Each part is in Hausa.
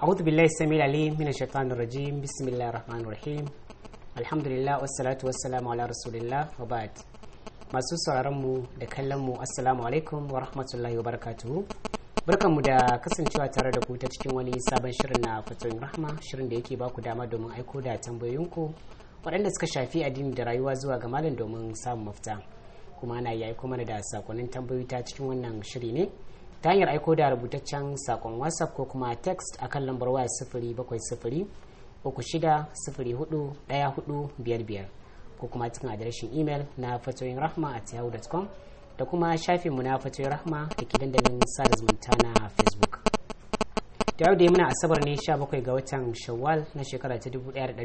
أعوذ بالله السميع العليم من الشيطان الرجيم بسم الله الرحمن الرحيم الحمد لله والصلاة والسلام على رسول الله وبعد. masu sauraron mu da kallon mu assalamu alaikum wa rahmatullahi wa barakatuhu. Barkanmu da kasancewa tare da ku ta cikin wani sabon shirin na fatoyin rahma, shirin da yake baku dama domin aiko da tambayoyinku waɗanda suka shafi addini da rayuwa zuwa ga malam domin samun mafita. Kuma ana iya aiko mana da sakonnin tambayoyi ta cikin wannan shiri ne ta hanyar aiko da rubutaccen sakon WhatsApp ko kuma text akan lambar waya 070 36041455 ko kuma cikin adireshin email na fatoyin rahma @yahoo.com da kuma shafinmu na fatoyin rahma da ke dandalin sada zumunta na Facebook. Da yau da muna asabar ne 17 ga watan Shawwal na shekara ta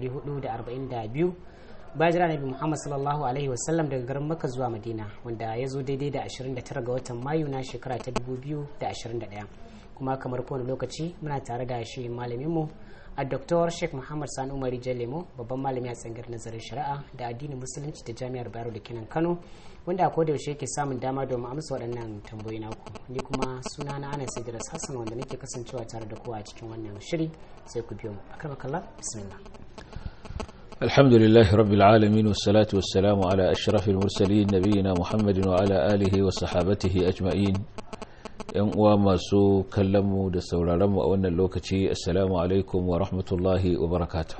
1442 bayan jira Nabi Muhammad sallallahu alaihi wasallam daga garin Makka zuwa Madina, wanda ya zo daidai da 29 ga watan Mayu na shekara ta 2021. Kuma kamar kowane lokaci muna tare da shi malaminmu a Dr. Sheikh Muhammad Sani Umari Jallemo, babban malami a tsangar nazarin shari'a da addinin musulunci da jami'ar Bayero da kenan Kano, wanda a koda yaushe yake samun dama domin amsa waɗannan tambayoyi naku. Ni kuma suna na Anas Idris Hassan, wanda nake kasancewa tare da kowa a cikin wannan shiri, sai ku biyo mu. Akramakallah, bismillah. Alhamdulillahi rabbil alamin, wassalatu wassalamu ala ashrafil mursalin nabiyina Muhammadin wa ala alihi wa sahabatihi ajma'in. Yan uwa masu kallonmu da sauraronmu a wannan lokaci, assalamu alaikum wa rahmatullahi wa barakatuh.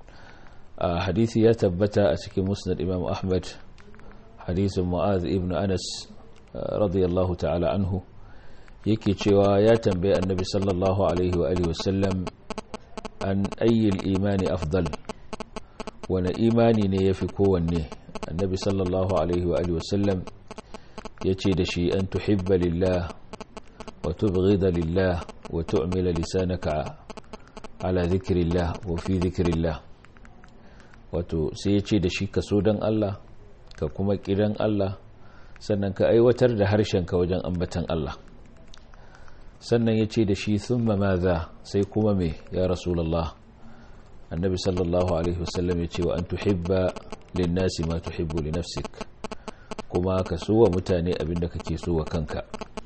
Hadisi ya tabbata a cikin musnad Imam Ahmad, hadisin Mu'adh ibn Anas radiyallahu ta'ala anhu, yake cewa ya tambaye annabi sallallahu alaihi wa alihi wasallam an ayyil imani afdal, wani imani ne yafi kowanne. Annabi sallallahu alaihi wa alihi wasallam yace da shi an tuhibba lillah وتبغض لله وتعمل لسانك على ذكر الله وفي ذكر الله. wato sai ya ce da shi ka so don Allah ka kuma kiran Allah, sannan ka aiwatar da harshenka wajen ambatan Allah. Sannan ya ce da shi thumma madha, sai kuma me ya rasulullah? Annabi sallallahu alaihi wasallam ya ce wa an tuhibba linnasi ma tuhibbu li nafsik, kuma ka so wa mutane abinda kake so wa kanka.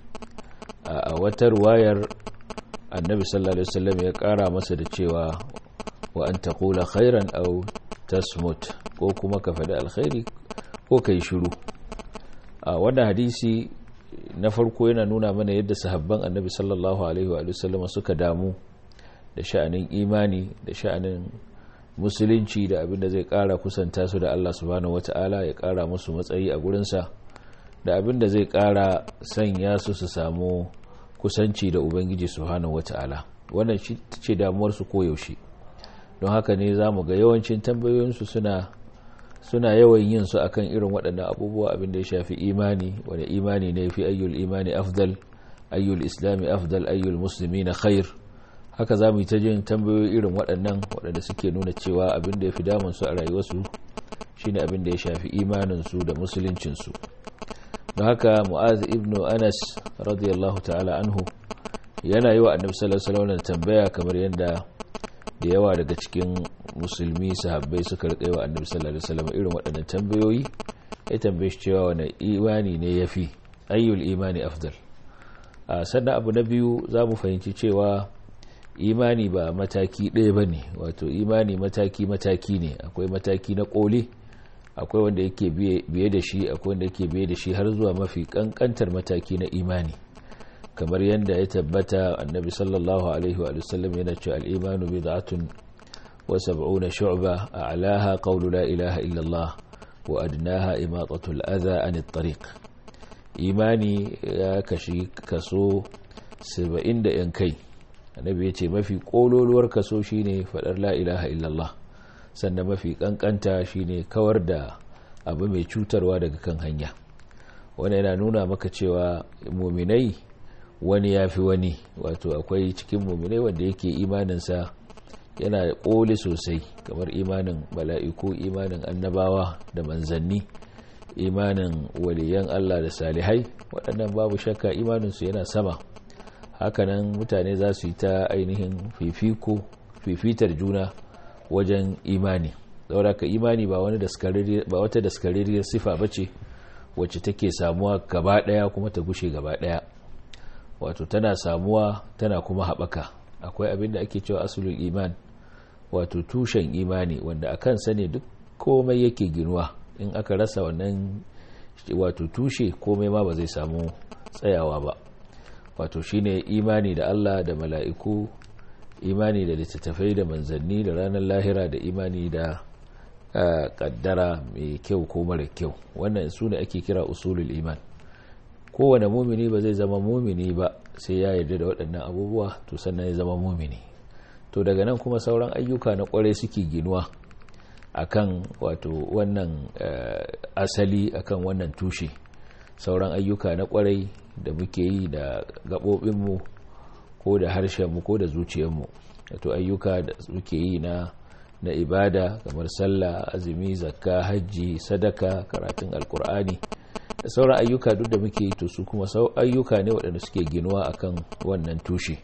A wata ruwayar annabi sallallahu alaihi wasallam ya kara masa da cewa wa an taqula khairan aw tasmut, ko kuma ka faɗi alkhairi ko kai shiru. A wannan hadisi na farko yana nuna mana yadda sahabban annabi sallallahu alaihi wa sallam suka damu da sha'anin imani, da sha'anin musulunci, da abin da zai kara kusanta su da Allah subhanahu wataala, ya kara musu matsayi a gurinsa, da abin da zai kara sanya su samu kusanci da Ubangiji subhanahu wata'ala. Wannan shi ce damuwarsu koyaushe. Don haka ne za mu ga yawancin tambayoyinsu suna yawan yin su akan irin waɗannan abubuwa, abin da ya shafi imani, wani imani ne fi ayyul imani afdal, ayyul islami afdal, ayyul musulmi na khair. Haka za mu yi ta jin tambayoyi irin waɗannan waɗanda suke nuna cewa abin da ya fi damunsu a rayuwarsu shine abin da ya shafi imaninsu da musuluncinsu. don haka Mu'adh ibn Anas radiyallahu ta'ala anhu yana yi wa annabi sallallahu alaihi wasallam tambaya, kamar yadda da yawa daga cikin musulmi sahabbai suka rika yi wa annabi sallallahu alaihi wasallam irin waɗannan tambayoyi. Ya tambaye shi cewa wani imani ne yafi, ayyul imani afdal. Sannan abu na biyu, za mu fahimci cewa imani ba mataki ɗaya bane, wato imani mataki ne. Akwai mataki na ƙoli, akwai wanda yake biye da shi, akwai wanda yake biye da shi har zuwa mafi kankantar mataki na imani. Kamar yadda ya tabbata annabi sallallahu alaihi wa sallam yana cewa al-imanu bid'atun wa sab'una shu'ba, a'laha qawlu la ilaha illa Allah wa adnaha imatatu al-adha an at-tariq. Imani ya kashi kaso 70 da yan kai. Annabi ya ce mafi kololuwar kaso shine fadar la ilaha illa Allah, sannan mafi kankanta shine kawar da abu mai cutarwa daga kan hanya. Wannan yana nuna maka cewa muminai wani yafi wani, wato akwai cikin muminai wanda yake imaninsa yana koli sosai, kamar imanin mala'iku, imanin annabawa da manzanni, imanin waliyan Allah da salihai. Waɗannan babu shakka imaninsu yana sama. Hakanan mutane za su yi ta ainihin fifitar juna wajen imani. Saboda imani ba wata daskararriyar sifa bace wacce take samuwa gaba daya kuma ta gushe gaba daya. Wato tana samuwa tana kuma haɓaka. akwai abin da ake cewa asulul iman, wato tushen imani, wanda a kansa ne duk komai yake ginuwa. In aka rasa wannan wato tushe, komai ma ba zai samu tsayawa ba. Wato shine imani da Allah da mala'iku, imani da littattafai da manzanni da ranar lahira, da imani da kaddara mai kyau ko mara kyau. Wannan su ne ake kira usulul iman. Kowane mumini ba zai zama mumini ba sai ya yarda da waɗannan abubuwa, to sannan ya zama mumini. To daga nan kuma sauran ayyuka na kwarai suke ginuwa akan wato wannan asali, akan wannan tushe. Sauran ayyuka na kwarai da muke yi da gaɓoɓinmu ko da harshenmu ko da zuciyarmu, wato ayyuka da muke yi na ibada kamar sallah, azumi, zakka, hajji, sadaka, karatun alkur'ani da sauran ayyuka duk da muke yi, to su kuma ayyuka ne waɗanda suke ginuwa akan wannan tushe.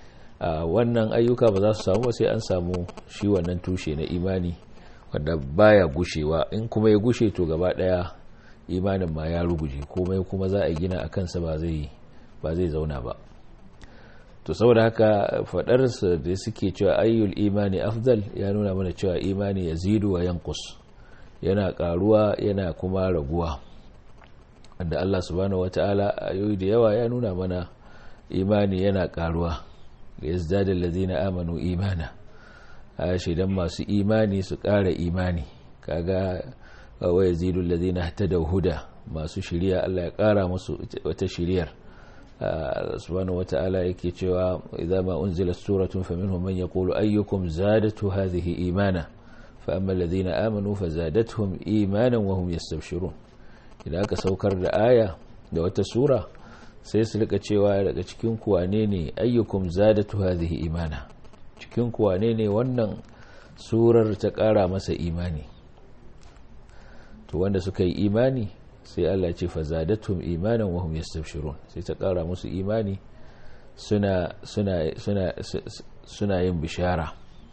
Wannan ayyuka ba za su samu ba sai an samu shi wannan tushe na imani wanda baya gushewa. In kuma ya gushe, to gaba ɗaya imanin ma ya ruguje, komai kuma za a gina a kansa ba zai zauna ba. To saboda haka faɗarsa da suke cewa ayyul imani afdal ya nuna mana cewa imani yazidu wa yanqus, yana karuwa yana kuma raguwa, wanda Allah subhanahu wataala ayoyi da yawa ya nuna mana imani yana karuwa. yazdadu allazina amanu imana, shaidan masu imani su ƙara imani. Kaga wa yazidu allazina ihtadaw huda, masu shiriya Allah ya ƙara musu wata shiriyar. subhanahu wata'ala yake cewa idza ma unzilat suratun faminhum man yaqulu ayyukum zadatu hadhihi imana fa amma alladhina amanu fazadatuhum imanan wa hum yastabshirun. idan aka saukar da aya da wata sura, sai su rika cewa daga cikin ku wane ne ayyukum zadatu hadhihi imana, cikin ku wane ne wannan surar ta kara masa imani. to wanda suka yi imani sai Allah ce fazadatum imanan wa hum yastabshirun, sai ta kara musu imani suna yin bishara.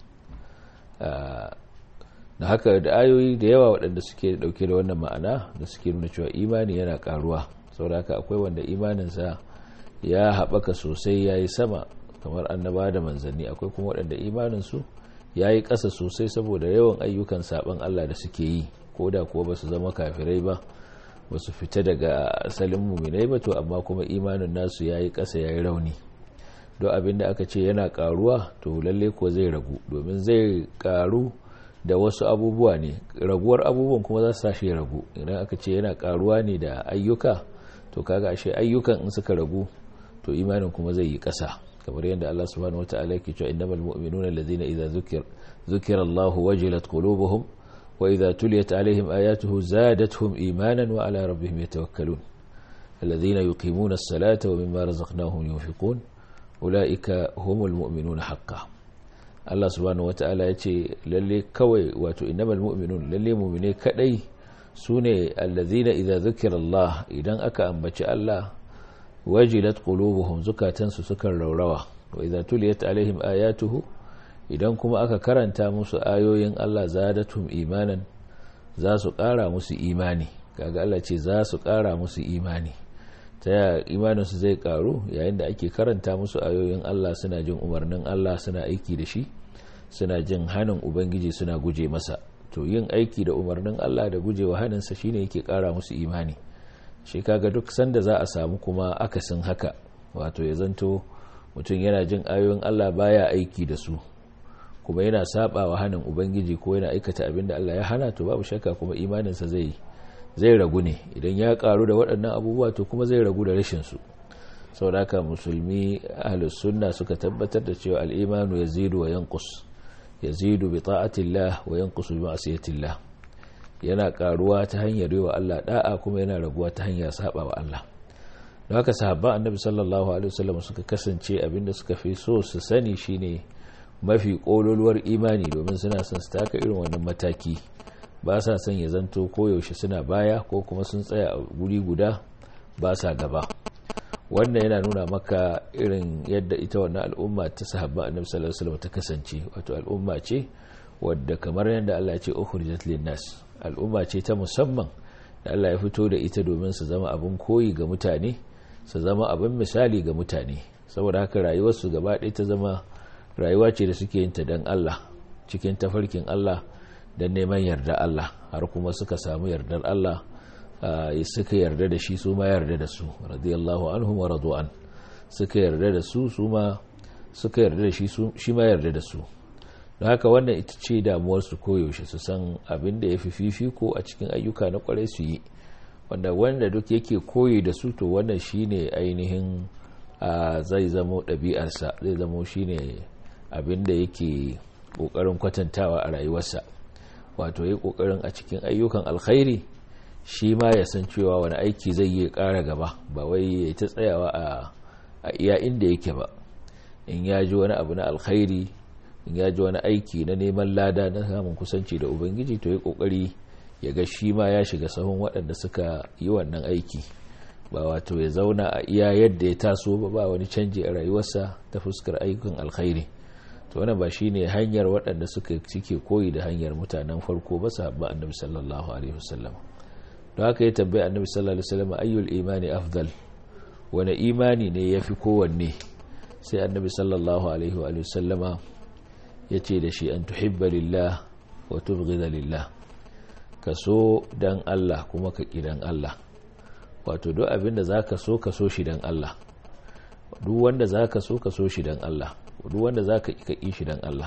da haka da ayoyi da yawa waɗanda suke dauke da wannan ma'ana da suke nuna cewa imani yana karuwa. saboda haka akwai wanda imaninsa ya haɓaka sosai ya yi sama kamar annaba da manzanni, akwai kuma waɗanda imaninsu ya yi ƙasa sosai saboda yawan ayyukan saɓan Allah da suke yi, ko da kuwa ba su zama kafirai ba, ba su fita daga asalin muminai ba, to amma kuma imanin nasu ya yi ƙasa ya yi rauni. don abin da aka ce yana ƙaruwa, to lalle ko zai ragu, domin zai ƙaru da wasu abubuwa ne, raguwar abubuwan kuma za su sashi ya ragu. idan aka ce yana ƙaruwa ne da ayyuka, to kaga ashe ayyukan in suka ragu, to imanin kuma zai yi ƙasa. kamar yadda Allah subhanahu wata'ala yake cewa innamal mu'minuna alladhina idza dhukira Allahu wajilat qulubuhum wa idza tuliyat alaihim ayatuhu zadatuhum imanan wa ala rabbihim yatawakkalun alladhina yuqimuna as-salata wa mimma razaqnahum yunfiqun ulaika humul mu'minuna haqqan. Allah subhanahu wata'ala yace lalle kawai, wato innamal mu'minun, lalle mu'mine kadai sune alladhina idza dhukira Allah, idan aka ambaci Allah wajilat qulubuhum, zukatansu sukan raurawa, wa idza tuliyat alaihim ayatuhu, idan kuma aka karanta musu ayoyin Allah zadatum imanan, za su ƙara musu imani. kaga Allah ce za su ƙara musu imani. ta yaya imaninsu zai ƙaru? yayin da ake karanta musu ayoyin Allah, suna jin umarnin Allah, suna aiki da shi, suna jin hanin ubangiji, suna guje masa. to yin aiki da umarnin Allah da gujewa haninsa shine yake ƙara musu imani. shi kaga duk sanda za a samu kuma akasin haka, wato ya zanto mutum yana jin ayoyin Allah baya aiki da su, kuma yana saba wa hanin ubangiji ko yana aikata abin da Allah ya hana, to babu shakka kuma imaninsa zai ragu ne. idan ya karu da waɗannan abubuwa, to kuma zai ragu da rashin su. saboda haka musulmi ahlus sunna suka tabbatar da cewa al-imanu yazidu wa yanqus, yazidu bi ta'atillah wa yanqusu bi ma'siyatillah. yana karuwa ta hanyar yi wa Allah da'a, kuma yana raguwa ta hanyar saba wa Allah. don haka sahabban annabi sallallahu alaihi wasallam suka kasance abinda suka fi so su sani shine mafi kololuwar imani, domin suna son su taka irin wannan mataki. ba sa son ya zanto koyaushe suna baya, ko kuma sun tsaya a guri guda ba sa gaba. wannan yana nuna maka irin yadda ita wannan al'umma ta sahabban annabi sallallahu alaihi wasallam ta kasance. wato al'umma ce wadda kamar yadda Allah ya ce ukhrijat lin-nas, al'umma ce ta musamman da Allah ya fito da ita domin su zama abin koyi ga mutane, su zama abin misali ga mutane. saboda haka rayuwarsu gaba ɗaya ta zama rayuwa ce da suke yin ta dan Allah cikin tafarkin Allah dan neman yarda Allah har kuma suka samu yardar Allah suka yarda da shi su ma yarda da su radiyallahu anhum wa radu'an suka yarda da su ma suka yarda da shi ma yarda da su don haka wannan ita ce damuwarsu koyaushe su san abin da ya fi fifiko a cikin ayyuka na kwarai su yi wanda duk yake koyi da su to wannan shine ainihin zai zamo ɗabi'arsa zai zamo shine abin da yake ƙoƙarin kwatantawa a rayuwarsa wato yi ƙoƙarin a cikin ayyukan alkhairi shi ma ya san cewa wani aiki zai yi ƙara gaba ba wai ya ta tsayawa a iya inda yake ba in ya ji wani abu na alkhairi in ya ji wani aiki na neman lada na samun kusanci da ubangiji to ya kokari ya ga shi ma ya shiga sahun waɗanda suka yi wannan aiki ba wato ya zauna a iya yadda ya taso ba wani canji a rayuwarsa ta fuskar ayyukan alkhairi to wannan ba shine hanyar waɗanda suke koyi da hanyar mutanen farko ba sahabba annabi sallallahu alaihi wasallam don haka ya tambaye annabi sallallahu alaihi wasallam ayyul imani afdal wani imani ne yafi kowanne sai annabi sallallahu alaihi wa sallama ya ce da shi an tuhibba lillah wa tubghida lillah ka so dan Allah kuma ka ƙi dan Allah wato duk abinda zaka so ka so shi dan Allah duk wanda zaka so ka so shi dan Allah duk wanda zaka ƙi shi dan Allah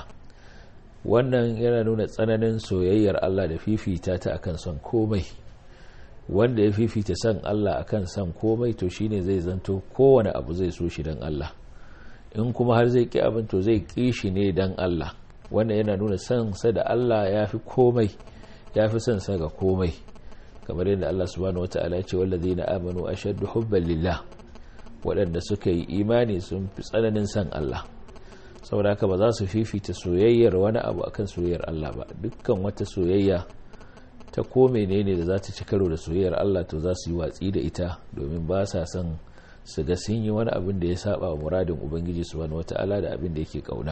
wannan yana nuna tsananin soyayyar Allah da fifita ta akan son komai wanda ya fifita son Allah akan son komai to shine zai zanto kowane abu zai so shi dan Allah in kuma har zai ƙi abin to zai ƙi shi ne dan Allah wannan yana nuna son sa da Allah ya fi komai ya fi son sa ga komai kamar yadda Allah subhanahu wata'ala ya ce wallazina amanu ashaddu hubban lillah waɗanda suka yi imani sun fi tsananin son Allah saboda haka ba za su fifita soyayyar wani abu akan soyayyar Allah ba dukkan wata soyayya ta ko menene da za ta ci karo da soyayyar Allah to za su yi watsi da ita domin ba sa son su ga sun yi wani abin da ya saba wa muradin ubangiji subhanahu wata'ala da abin da yake kauna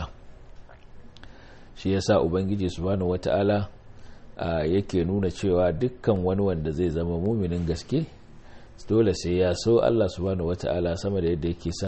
shi yasa ubangiji subhanahu wata'ala yake nuna cewa dukkan wani wanda zai zama muminin gaske dole sai ya so Allah subhanahu wata'ala sama da yadda yake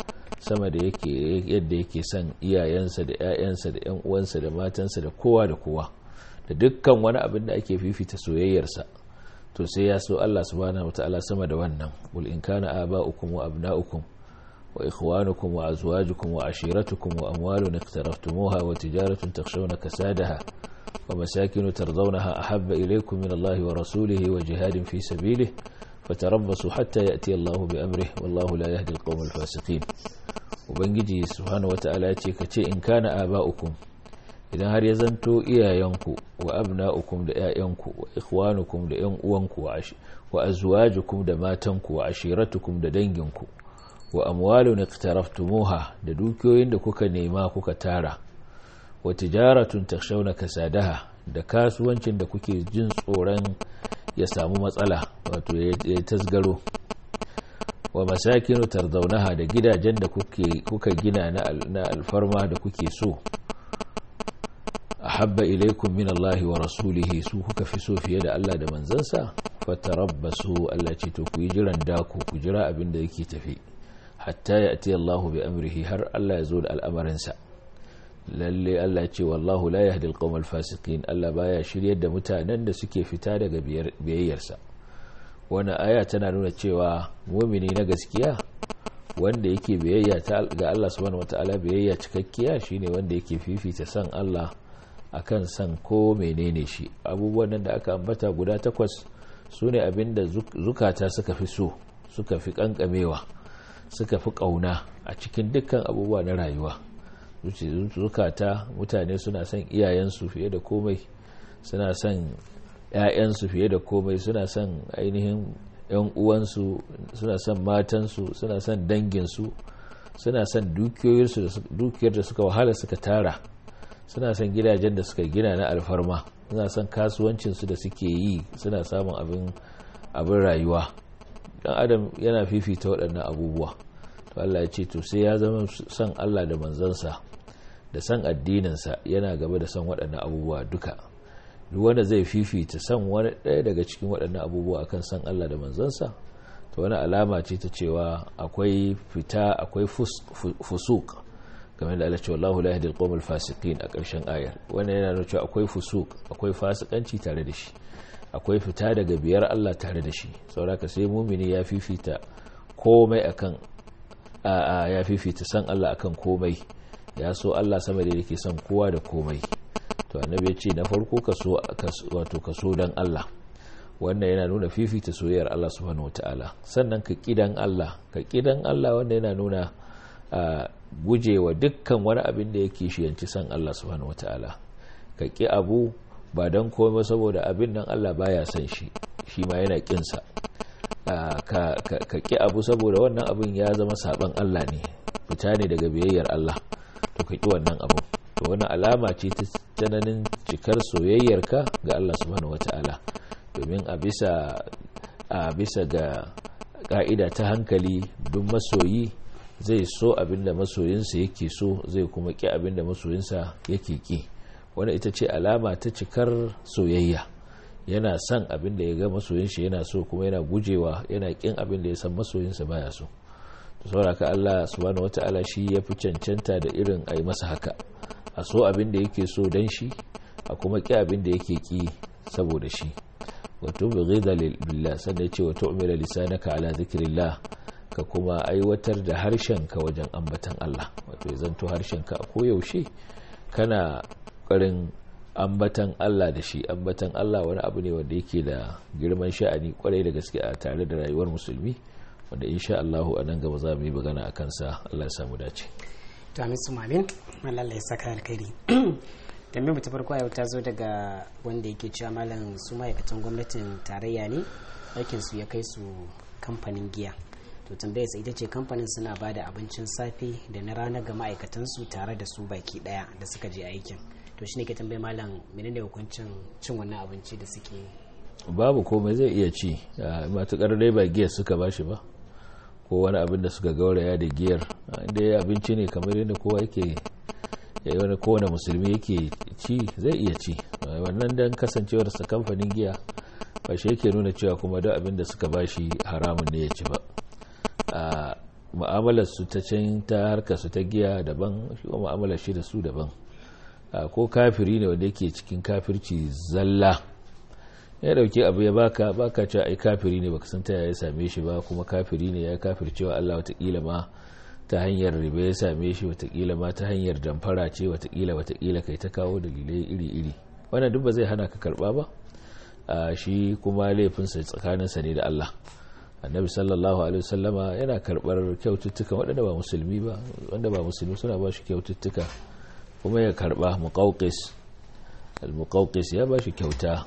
son iyayensa da ƴaƴansa da ƴan uwansa da matansa da kowa da kowa da dukkan wani abin da ake fifita soyayyarsa to sai ya so Allah subhanahu wataala sama da wannan qul in kana aba'ukum wa abna'ukum wa ikhwanukum wa azwajukum wa ashiratukum wa amwalun iqtaraftumuha wa tijaratun takhshawna kasadaha wa masakin tardawnaha ahabba ilaykum min Allahi wa rasulihi wa jihadin fi sabilihi fatarabbasu hatta ya'ti Allahu bi amrihi wallahu la yahdi al-qawma al-fasiqin ubangiji subhanahu wataala yace kace in kana aba'ukum idan har ya zanto iyayenku wa abna'ukum da ƴaƴanku wa ikhwanukum da ƴan uwanku wa azwajukum da matanku wa ashiratukum da danginku wa amwalun iqtaraftumuha da dukiyoyin da kuka nema kuka tara wa tijaratun takhshawna kasadaha da kasuwancin da kuke jin tsoron ya samu matsala wato ya tasgaro wa masakinu tardawnaha da gidajen da kuka gina na alfarma da kuke so ahabba ilaykum min Allah wa rasulihi su kuka fi so fiye da Allah da manzansa fatarabbasu Allah ce to ku yi jiran dako ku jira abin da yake tafi hatta ya'ti Allah bi amrihi har Allah ya zo da al'amarinsa lalle Allah ce wallahu la yahdi al-qawmal fasiqin Allah baya shiryar da mutanen da suke fita daga biyayyarsa wannan aya tana nuna cewa mu'mini na gaskiya wanda yake biyayya ga Allah subhanahu wataala biyayya cikakkiya shine wanda yake fifita san Allah akan san ko menene shi abubuwan nan da aka ambata guda 8 sune abinda zukata suka fi so suka fi kankamewa suka fi kauna a cikin dukkan abubuwa na rayuwa zukata mutane suna son iyayensu fiye da komai suna son ƴaƴansu fiye da komai suna son ainihin ƴan uwansu suna son matansu suna son danginsu suna son dukiyar da suka wahala suka tara suna son gidajen da suka gina na alfarma suna son kasuwancinsu da suke yi suna samun abin rayuwa dan adam yana fifita waɗannan abubuwa to Allah ya ce to sai ya zama son Allah da manzansa da son addininsa yana gaba da son waɗannan abubuwa duka duk wanda zai fifita son wani ɗaya daga cikin waɗannan abubuwa akan son Allah da manzansa to wani alama ce ta cewa akwai fita akwai fusuk kamar da Allah ce wallahu la yahdi al-qawmal fasiqin a ƙarshen ayar. Wannan yana nuna cewa akwai fusuq, akwai fasikanci tare da shi, akwai fita daga biyar Allah tare da shi. Saboda sai mumini ya fifita komai akan ya fifita san Allah akan komai, ya so Allah sama da yake son kowa da komai. To annabi ya ce na farko kaso dan Allah, wannan yana nuna fifita soyayyar Allah subhanahu wataala. Sannan ka kidan Allah wanda yana nuna gujewa dukkan wani abin da yake shiyanci san Allah subhanahu wataala. Ka ki abu ba dan komai saboda abin nan Allah baya son shi ma yana kinsa. Ka ki abu saboda wannan abin ya zama saban Allah ne, fita ne daga biyayyar Allah, to ka ki wannan abu. To wannan alama ce ta tsananin cikar soyayyarka ga Allah subhanahu wataala, domin a bisa ga ka'ida ta hankali duk masoyi zai so abinda masoyinsa yake so, zai kuma ki abinda masoyinsa yake ki. Wannan ita ce alama ta cikar soyayya. Yana son abinda ya ga masoyinsa yana so, kuma yana gujewa, yana kin abinda ya san masoyinsa baya so. To saboda ka Allah subhanahu wataala shi ya fi cancanta da irin ai masa haka, a so abinda yake so dan shi, a kuma ki abinda yake ki saboda shi. Wato bighidha billah, sannan ya ce wa tu'mila lisanaka ala dhikrillah, ka kuma aiwatar da harshenka wajen ambatan Allah. Wato ya zanto harshenka a koyaushe kana ƙarin ambatan Allah da shi. Ambatan Allah wani abu ne wanda yake da girman sha'ani kwarai da gaske a tare da rayuwar musulmi, wanda insha Allah a nan gaba za mu yi magana a kansa. Allah ya samu dace. To amin su mamin, Allah ya saka alkhairi. Tambayar mu ta farko yau ta zo daga wanda yake cewa malam su ma'aikatan gwamnatin tarayya ne, aikin su ya kai su kamfanin giya. To tambayar sa ita ce kamfanin suna ba da abincin safe da na rana ga ma'aikatansu tare da su baki daya da suka je aikin. To shine ke tambayar malam menene hukuncin cin wannan abinci da suke? Babu komai, zai iya ci, matukar dai ba giyar suka bashi ba ko wani abin da suka gauraya da giyar. Inda ya abinci ne kamar yadda kowa yake, wani kowane musulmi yake ci, zai iya ci. Wannan dan kasancewar sa kamfanin giya ba shi yake nuna cewa kuma da abin da suka bashi haramun ne ya ci ba. Mu'amalar su ta can ta harkar su ta giya daban, shi kuma mu'amalar shi da su daban. Ko kafiri ne wanda yake cikin kafirci zalla, ya dauki abu ya baka cewa ai kafiri ne, baka san ta yaya ya same shi ba, kuma kafiri ne ya kafircewa Allah, watakila ma ta hanyar riba ya same shi, watakila ma ta hanyar damfara ce, watakila kai ta kawo dalilai iri-iri. Wannan duk ba zai hana ka karba ba, shi kuma laifinsa tsakaninsa ne da Allah. Annabi sallallahu alaihi wasallama yana karbar kyaututtuka waɗanda ba musulmi ba, wanda ba musulmi suna ba shi kyaututtuka kuma ya karba. al-Muqawqis ya ba shi kyauta,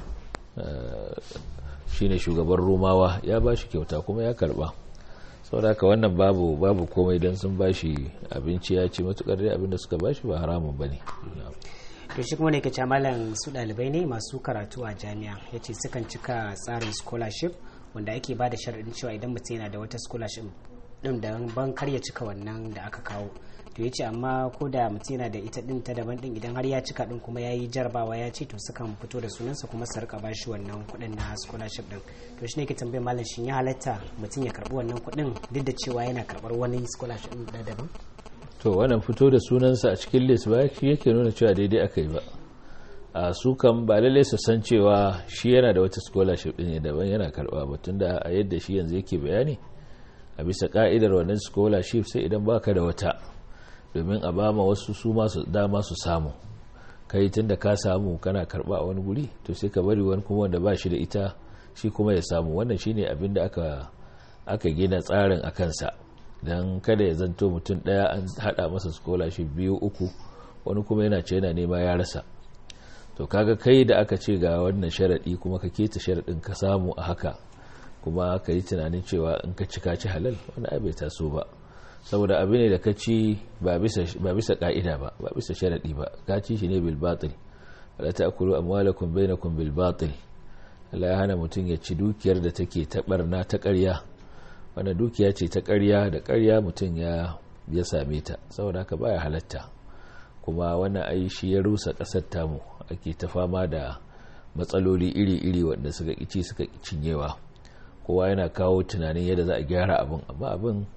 shine shugaban Romawa, ya ba shi kyauta kuma ya karba. Saboda haka wannan babu komai dan sun ba shi abinci ya ci, matukar dai abinda suka ba shi ba haramun bane. To shi kuma ne ke malam su ɗalibai ne masu karatu a jami'a, yace sukan cika tsarin scholarship wanda ake ba da sharaɗin cewa idan mutum yana da wata scholarship ɗin da ban kar ya cika wannan da aka kawo. To ya ce amma ko da mutum yana da ita ɗin ta daban ɗin, idan har ya cika ɗin kuma ya yi jarabawa ya ce, to sukan fito da sunansa kuma su rika ba shi wannan kuɗin na scholarship ɗin. To shi ne ke tambayar malam shin ya halatta mutum ya karɓi wannan kuɗin duk da cewa yana karɓar wani scholarship ɗin da daban? To wannan fito da sunansa a cikin list ba shi yake nuna cewa daidai aka yi ba. A su kan ba lalle su san cewa shi yana da wata scholarship din daban yana karba ba, tunda a yadda shi yanzu yake bayani a bisa ka'idar wannan scholarship sai idan baka da wata, domin a ba ma wasu su masu dama su samu. Kai tunda ka samu kana karba a wani guri, to sai ka bari wani kuma wanda ba shi da ita shi kuma ya samu. Wannan shine abin da aka gina tsarin a kansa, dan kada ya zanto mutum daya an hada masa scholarship 2-3 wani kuma yana ce yana nema ya rasa. To kaga kai da aka ce ga wannan sharadi kuma ka keta sharadin ka samu a haka, kuma ka yi tunanin cewa in ka ci halal, wani ai bai taso ba. Saboda abu ne da ka ci ba bisa ka'ida ba bisa sharadi ba, ka ci shi ne bil batil. la ta'kulu amwalakum bainakum bil batil. Allah ya hana mutum ya ci dukiyar da take ta barna ta ƙarya. Wannan dukiya ce ta ƙarya, da ƙarya mutum ya same ta, saboda haka baya halatta. Kuma wannan ai shi ya rusa ƙasar tamu, ake ta fama da matsaloli iri-iri wanda suka kici suka cinyewa. Kowa yana kawo tunanin yadda za a gyara abin, amma abin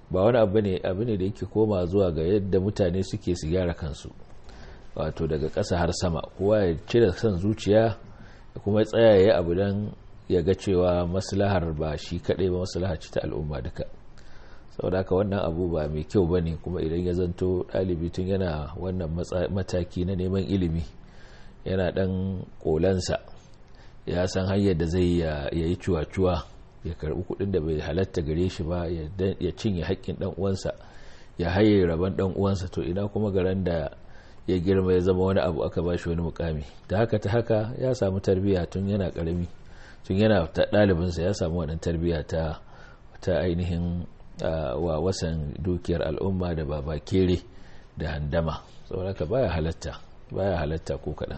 ba wani abu ne da yake koma zuwa ga yadda mutane suke su gyara kansu, wato daga ƙasa har sama kowa ya cire son zuciya da kuma tsaya ya abu don ya ga cewa maslahar ba shi kaɗai ba, maslahar ci ta al'umma duka. saboda haka wannan abu ba mai kyau ba ne, kuma idan ya zanto ɗalibi tun yana wannan mataki na neman ilimi yana ɗan ƙolansa, ya san hanyar da zai ya yi cuwa-cuwa, ya karɓi kuɗin da bai halatta gare shi ba, ya cinye haƙƙin ɗan uwansa, ya haye rabon ɗan uwansa, to ina kuma garan da ya girma ya zama wani abu aka ba shi wani mukami. ta haka ya samu tarbiyya tun yana ƙarami, tun yana ɗalibinsa ya samu wannan tarbiyya ta ainihin wa wasan dukiyar al'umma da baba kere da handama, saboda haka baya halatta ko kaɗan.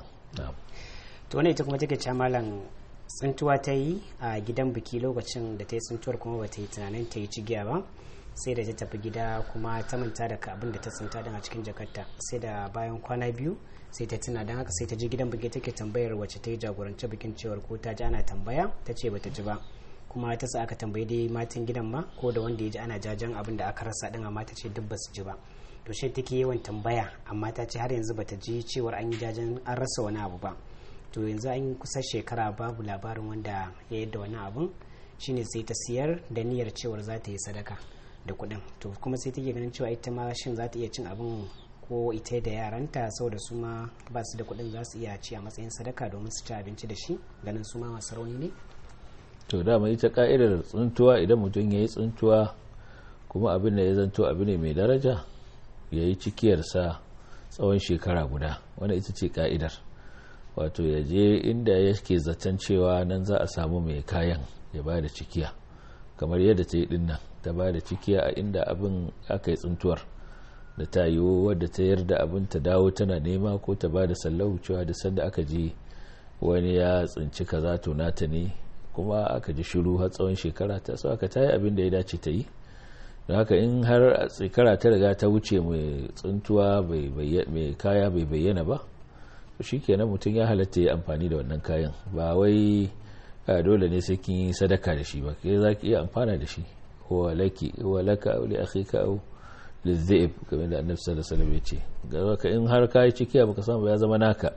to ne ita kuma take cewa malam tsintuwa ta yi a gidan biki, lokacin da ta yi tsintuwar kuma ba ta yi tunanin ta yi cigiya ba, sai da ta tafi gida kuma ta manta da abin da ta tsinta din a cikin jakarta, sai da bayan kwana biyu sai ta tuna, don haka sai ta je gidan biki take tambayar wacce ta yi jagoranci bikin cewar ko ta ji ana tambaya, ta ce bata ji ba, kuma ta sa aka tambayi dai matan gidan ma ko da wanda ya ji ana jajen abin da aka rasa din, amma ta ce duk ba su ji ba. to shi take yawan tambaya, amma ta ce har yanzu bata ji cewar an yi jajen an rasa wani abu ba. to yanzu an yi kusa shekara babu labarin wanda ya yadda wani abun, shine sai ta siyar da niyyar cewar za ta yi sadaka da kuɗin. to kuma sai take ganin cewa ita ma shin za ta iya cin abin ko ita da yaranta, saboda su ma ba su da kuɗin za su iya ci a matsayin sadaka domin su ci abinci da shi, ganin su ma masu rauni ne. to dama ita ka'idar tsuntuwa, idan mutum ya yi tsuntuwa kuma abin da ya zanto abu ne mai daraja, ya yi cikiyarsa tsawon shekara guda, wanda ita ce ka'idar. wato ya je inda yake zaton cewa nan za a samu mai kayan ya ba da cikiya, kamar yadda ta yi dinnan, ta ba da cikiya a inda abin aka yi tsuntuwar, da ta yi wadda ta yarda abin ta dawo tana nema, ko ta ba da sallahu cewa da sanda aka ji wani ya tsinci kaza to nata ne, kuma aka ji shiru har tsawon shekara, ta so aka ta yi abin da ya dace ta yi. don haka in har shekara ta riga ta wuce mai tsuntuwa mai kaya bai bayyana ba, to shikenan mutum ya halatta ya amfani da wannan kayan, ba wai dole ne sai kin yi sadaka da shi ba, ke za ki iya amfana da shi, huwa laka aw li akhika aw lidhib, kamar da annabi sallallahu alaihi wasallam ya ce. ga in har kai cikiya baka samu, ya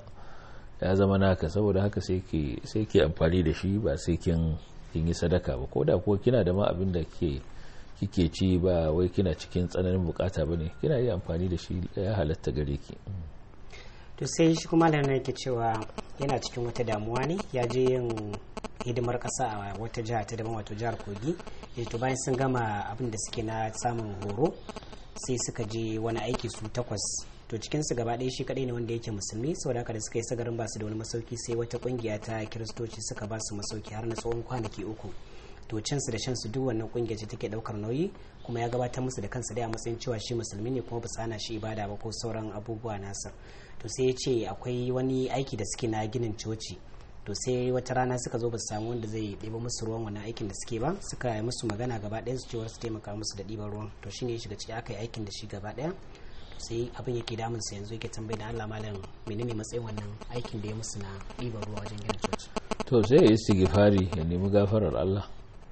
zama naka, saboda haka sai ki amfani da shi, ba sai kin yi sadaka ba, ko da kuwa kina da ma abin da kike ci, ba wai kina cikin tsananin bukata bane, kina yi amfani da shi, ya halatta gare ki. to sai shi kuma da yake cewa yana cikin wata damuwa ne, ya je yin hidimar kasa a wata jiha ta daban, wato jihar Kogi. to bayan sun gama abin da suke na samun horo, sai suka je wani aiki su 8, to cikinsu gaba ɗaya shi kaɗai ne wanda yake musulmi, saboda haka da suka yi sagarin ba su da wani masauki, sai wata ƙungiya ta kiristoci suka ba su masauki har na tsawon kwanaki 3. to cinsu da shansu duk wannan ƙungiya ce take ɗaukar nauyi, kuma ya gabatar musu da kansa dai a matsayin cewa shi musulmi ne, kuma ba su hana shi ibada ba ko sauran abubuwa nasa. to sai ya ce akwai wani aiki da suke na ginin coci, to sai wata rana suka zo ba su samu wanda zai ɗeba musu ruwan wannan aikin da suke ba, suka yi musu magana gaba ɗaya su cewar su taimaka musu da ɗiban ruwan. to shine ya shiga ciki aka yi aikin da shi gaba ɗaya. sai abin yake damun sa yanzu, yake tambayi da Allah malam menene matsayin wannan aikin da ya musu na ɗiban ruwa wajen gina coci. to sai ya istighfari, ya nemi gafarar Allah.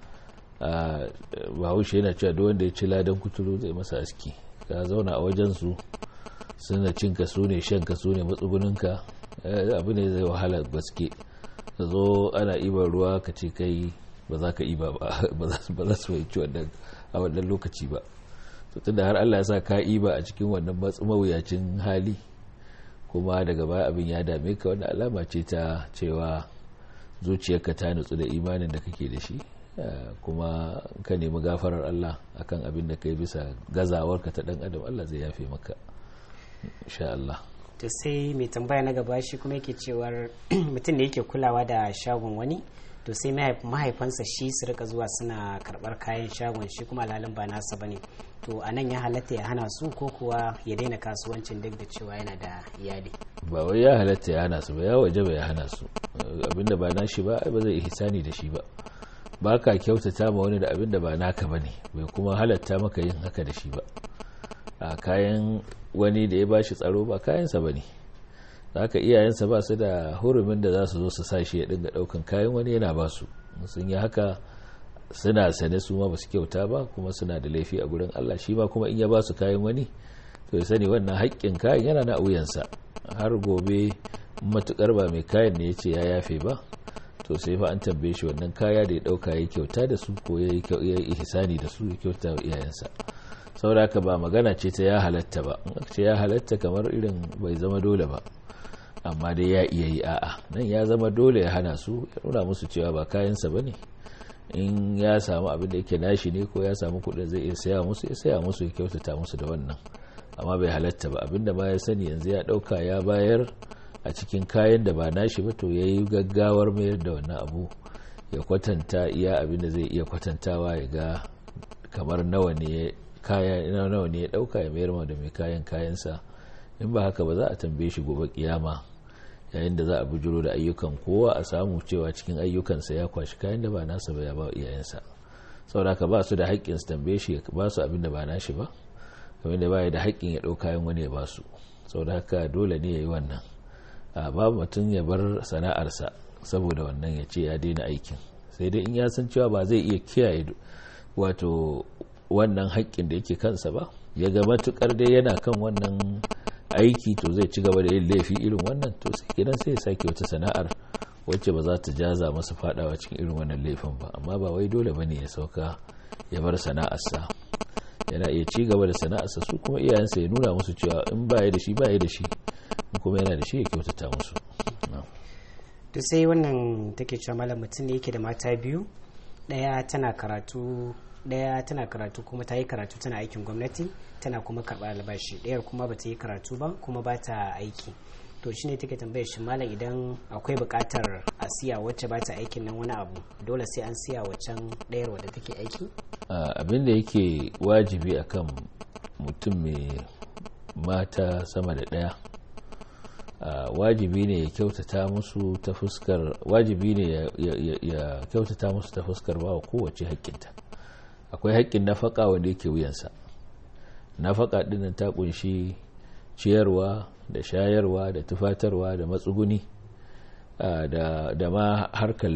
Bahaushe yana cewa duk wanda ya ci ladan kuturu zai masa aski. ka zauna a wajen su, suna cin ka su ne, shan ka su ne, matsuguninka, abu ne zai wahala gaske. ka zo ana ibar ruwa ka ce kai ba za ka iba ba za su fahimci a wannan lokaci ba. tunda har Allah ya sa ka iba a cikin wannan mawuyacin hali, kuma daga baya abin ya dame ka, wannan alama ce ta cewa zuciyarka ta nutsu da imanin da kake da shi, kuma ka nemi gafarar Allah akan abin da kai bisa gazawarka ta dan adam, Allah zai yafe maka insha Allah. to sai mai tambaya na gaba shi kuma yake cewar mutum ne yake kulawa da shagon wani, to sai mahaifansa shi su rika zuwa suna karbar kayan shagon shi, kuma alhalin ba nasa bane. to anan ya halatta ya hana su, ko kuwa ya daina kasuwancin duk da cewa yana da iyali? ba wai ya halatta ya hana su ba, ya wajaba ya hana su. abinda ba nashi ba ba zai ihsani da shi ba. ba ka kyautata ma wani da abinda ba naka bane, bai kuma halatta maka yin haka da shi ba. a kayan wani da ya bashi tsaro ba kayansa bane, haka iyayensa ba su da hurumin da za su zo su sa shi ya dinga daukan kayan wani yana ba su. sun yi haka suna sane su ma ba su kyauta ba kuma suna da laifi a gurin Allah, shi ma kuma in ya ba su kayan wani to ya sani wannan haƙƙin kayan yana na wuyansa har gobe, matukar ba mai kayan ne ya ce ya yafe ba, to sai fa an tambaye shi wannan kaya da ya ɗauka ya kyauta da su ko ya yi ihsani da su, ya kyauta wa iyayensa. saboda haka ba magana ce ta ya halatta ba, in ce ya halatta kamar irin bai zama dole ba, amma dai ya iya yi a'a, nan ya zama dole ya hana su, ya nuna musu cewa ba kayansa ba ne, in ya samu abin da yake nashi ne ko ya samu kudin zai iya saya musu ya kyautata musu da wannan, amma bai halatta ba. abinda ma ya sani yanzu ya dauka ya bayar a cikin kayan da ba nashi ba, to yayi gaggawar mayar da wannan abu, ya kwatanta iya abin da zai iya kwatantawa, ya ga kamar nawa ne ya dauka, ya mayar da mai kayansa. in ba haka ba za a tambaye shi gobe kiyama, yayin da za a bujuro da ayyukan kowa a samu cewa cikin ayyukansa ya kwashi kayan da ba nasa ba ya ba iyayensa. saboda haka ba su da haƙƙin su tambaye shi ba su abin da ba nashi ba, kamar da baya da haƙƙin ya ɗauka kayan wani ya ba su. saboda haka dole ne ya yi wannan, babu mutum ya bar sana'arsa saboda wannan ya ce ya daina aikin, sai dai in ya san cewa ba zai iya kiyaye wato wannan haƙƙin da yake kansa ba, ya ga matukar dai yana kan wannan aiki to zai ci gaba da yin laifi irin wannan, to sai gidan sai ya sake wata sana'ar wacce ba za ta jaza masa fadawa cikin irin wannan laifin ba. amma ba wai dole bane ya sauka ya bar sana'arsa, yana iya ci gaba da sana'arsa, su kuma iyayensa ya nuna musu cewa in baya da shi baya da shi, kuma yana da shi ya kyautata musu. to sai wannan take cewa malam, mutum ne yake da mata biyu, daya tana karatu kuma ta yi karatu tana aikin gwamnati tana kuma karɓar albashi, ɗayar kuma ba ta yi karatu ba kuma ba ta aiki. to shine take tambayar shi malam, idan akwai buƙatar a siya wacce ba ta aikin nan wani abu, dole sai an siya waccan ɗayar wadda take aiki? abin da yake wajibi akan mutum mai mata sama da ɗaya, wajibi ne ya kyautata musu ta fuskar ya kyautata musu ta fuskar ba kowace haƙƙinta. akwai haƙƙin nafaka wanda yake wuyansa. nafaka ɗin ta kunshi ciyarwa da shayarwa da tufatarwa da matsuguni da ma harkar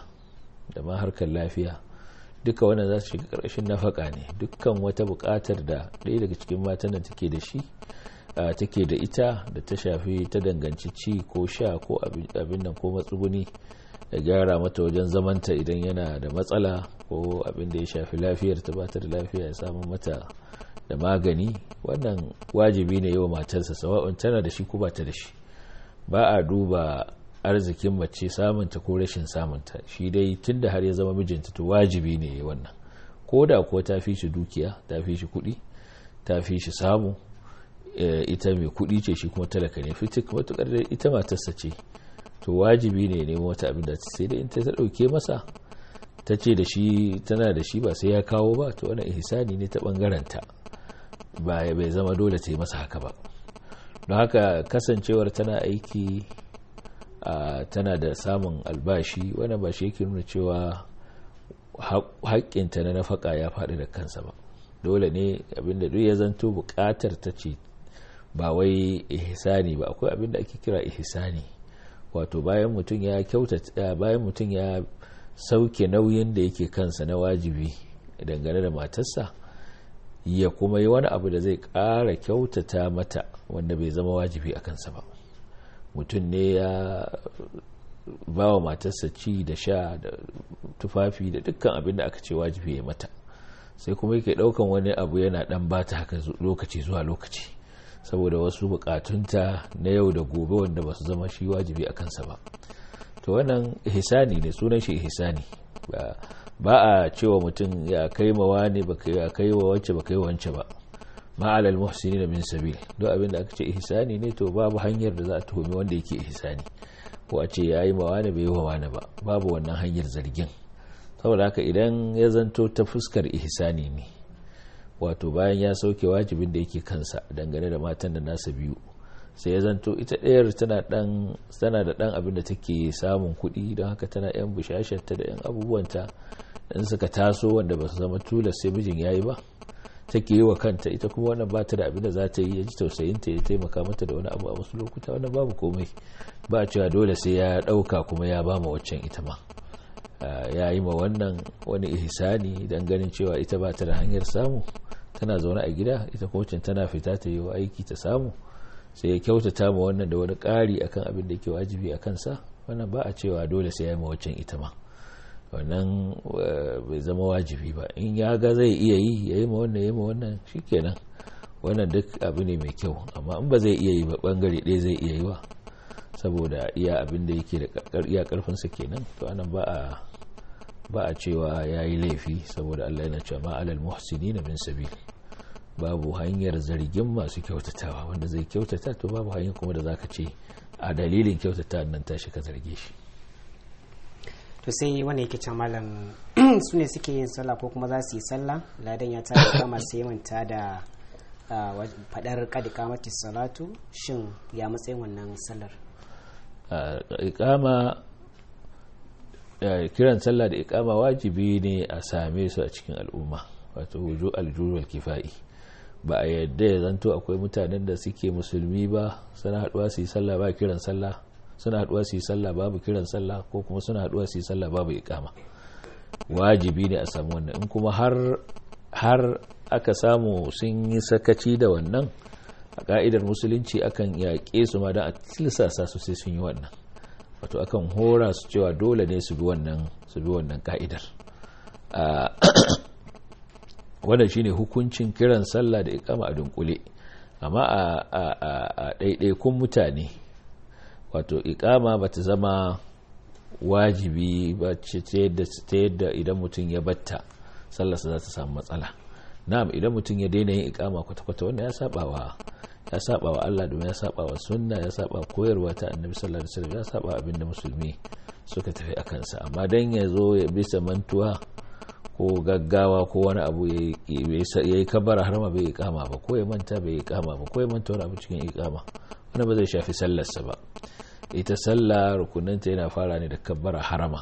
lafiya duka wannan za su shiga ƙarƙashin nafaka ne. dukkan wata buƙatar da ɗaya daga cikin matan da take da shi take da ita da ta shafi ta danganci ci ko sha ko abin nan ko matsuguni, da gyara mata wajen zamanta idan yana da matsala, ko abin da ya shafi lafiyar ta bata da lafiya ya samu mata da magani, wannan wajibi ne yawa matarsa, sawa'un tana da shi ko ba ta da shi. ba a duba arzikin mace samunta ko rashin samunta, shi dai tunda har ya zama mijinta to wajibi ne wannan, ko da kuwa ta fi shi dukiya, ta fi shi kuɗi, ta fi shi samu, ita mai kuɗi ce shi kuma talaka ne, fitik matukar da ita matarsa ce, to wajibi ne nemo wata abin da sai dai in ta ɗauke masa ta ce da shi tana da shi ba sai ya kawo ba, to wannan ihsani ne ta bangaranta, ba bai zama dole ta yi masa haka ba. don haka kasancewar tana aiki tana da samun albashi, wannan ba shi yake nuna cewa haƙƙinta na nafaka ya faɗi da kansa ba. dole ne abinda duk ya zanto buƙatar ta ce, ba wai ihsani ba. akwai abinda ake kira ihsani, wato bayan mutum ya kyautata, bayan mutum ya sauke nauyin da yake kansa na wajibi dangane da matarsa, ya kuma yi wani abu da zai ƙara kyautata mata wanda bai zama wajibi a kansa ba. mutum ne ya ba wa matarsa ci da sha da tufafi da dukkan abin da aka ce wajibi ya mata, sai kuma yake ɗaukan wani abu yana ɗan bata haka lokaci zuwa lokaci saboda wasu bukatunta na yau da gobe wanda ba su zama shi wajibi a kansa ba. to wannan ihsani ne, sunan shi ihsani. ba a cewa mutum ya kai mawa ne ya kai wa wacce ba kai wance ba, ma'alal muhsinin min sabil. don abin da aka ce ihsani ne, to babu hanyar da za a tuhumi wanda yake ihsani, ko a ce yayi mawa ne bai yi wa wani ba, babu wannan hanyar zargin. saboda haka idan ya zanto ta fuskar ihsani ne, wato bayan ya sauke wajibin da yake kansa dangane da matan da nasa biyu, sai ya zanto ita ɗayar tana da ɗan abin da take samun kuɗi, don haka tana yan bushasharta da yan abubuwanta dan suka taso wanda ba su zama tulas sai mijin yayi ba, take yi wa kanta. ita kuma wannan ba ta da abin da za ta yi, ya ji tausayinta ya taimaka mata da wani abu a wasu lokuta, wannan babu komai, ba cewa dole sai ya ɗauka kuma ya ba ma waccan ita ma. ya yi ma wannan wani ihsani don ganin cewa ita ba ta da hanyar samu, tana zaune a gida, ita kocin tana fita ta yi wa aiki ta samu, sai ya kyautata ma wannan da wani ƙari akan abin da yake wajibi a kansa, wannan ba a cewa dole sai ya yi ma waccan ita ma, wannan bai zama wajibi ba. In ya ga zai iya yi ya yi ma wannan ya yi ma wannan shikenan, wannan duk abu ne mai kyau. Amma in ba zai iya yi ba, bangare ɗaya zai iya yi wa saboda iya abin da yake da iya karfinsa kenan, to anan ba a cewa ya yi laifi, saboda Allah yana cewa ma alal muhsinina min sabil, babu hanyar zargin masu kyautatawa. Wanda zai kyautata to babu hanyar kuma da zaka ce a dalilin kyautata nan tashi ka zarge shi. To sai wanda yake can malam su ne suke yin sallah ko kuma za su yi sallah, ladan ya tada kama sai manta da fadar kad iqamati salatu, shin ya matsayin wannan sallar? Iqama, kiran sallah da iqama wajibi ne a same su a cikin al'umma, wato wuju aljurul kifai. Ba a yadda ya zanto akwai mutanen da suke musulmi ba suna haduwa su yi sallah ba kiran sallah, suna haduwa su yi sallah babu kiran sallah, ko kuma suna haduwa su yi sallah babu iqama. Wajibi ne a samu wannan. In kuma har aka samu sun yi sakaci da wannan, a ka'idar musulunci akan yaƙe su ma don a tilisasa su sai sun yi wannan, wato akan hora su cewa dole ne su bi wannan ka'idar. Wannan shine hukuncin kiran sallah da iqama a dunkule. Amma a ɗaiɗaikun mutane, wato iqama bata zama wajibi ba ce ta yadda idan mutum ya batta sallarsa za ta samu matsala. Na'am, idan mutum ya daina yin iqama kwata-kwata, wannan ya saba wa Allah, domin ya saba wa sunna, ya saba koyarwa ta Annabi sallallahu alaihi wasallam, ya saba abinda musulmi suka tafi a kansa. Amma dan ya zo ya bisa mantuwa ko gaggawa ko wani abu yayi kabara har ma bai iqama ba, ko ya manta bai iqama ba, ko ya manta wani abu cikin iqama, wannan ba zai shafi sallarsa ba. Ita sallah rukunanta yana fara ne da kabbara harama,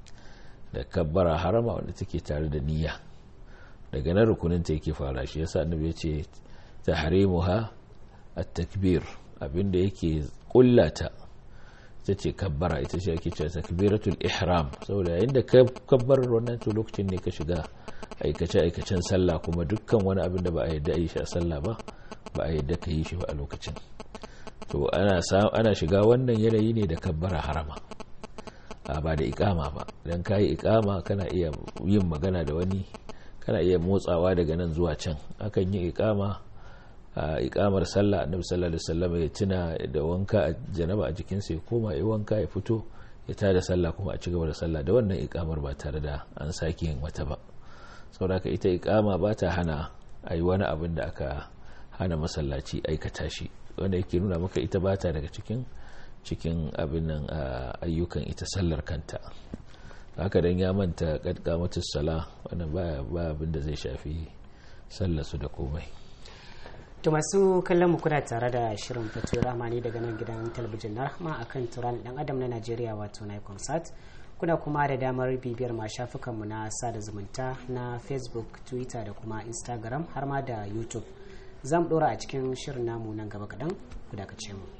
wanda take tare da niyya. Daga nan rukuninta yake fara. Shi yasa annabi ya ce tahrimuha at-takbir, abinda yake kullata ita ce kabbara, ita ce ake cewa takbiratul ihram, saboda yayin da ka kabbar wannan to lokacin ne ka shiga aikacen sallah, kuma dukkan wani abin da ba a yadda a yi shi a sallah ba a yadda ka yi shi ba a lokacin. To ana shiga wannan yanayi ne da kabbara harama, ba da iqama ba. Dan kai iqama kana iya yin magana da wani, kana iya motsawa daga nan zuwa can. Akan yi iqamar sallah, annabi sallallahu alaihi wasallam ya tuna da wanka a janaba a jikinsa, ya koma ya wanka, ya fito, ya tada sallah, kuma a ci gaba da sallah da wannan iqamar ba tare da an sake yin wata ba. Saboda ita iqama ba ta hana ayi wani abin da aka hana masallaci aikata shi, wanda yake nuna maka ita ba ta daga cikin abin nan ayyukan ita sallar kanta. Haka dan ya manta qad qamatus sala, wannan ba abin da zai shafi sallar su da komai. To masu kallon mu kuna tare da shirin Fatoyin Rahmani daga nan gidan talabijin na Rahma akan Turan dan Adam na Najeriya, wato Nicomsat. Kuna kuma da damar bibiyar ma shafukanmu na sada zumunta na Facebook, Twitter da kuma Instagram, har ma da YouTube. Zan dora a cikin shirin namu nan gaba kaɗan, ku dakace mu.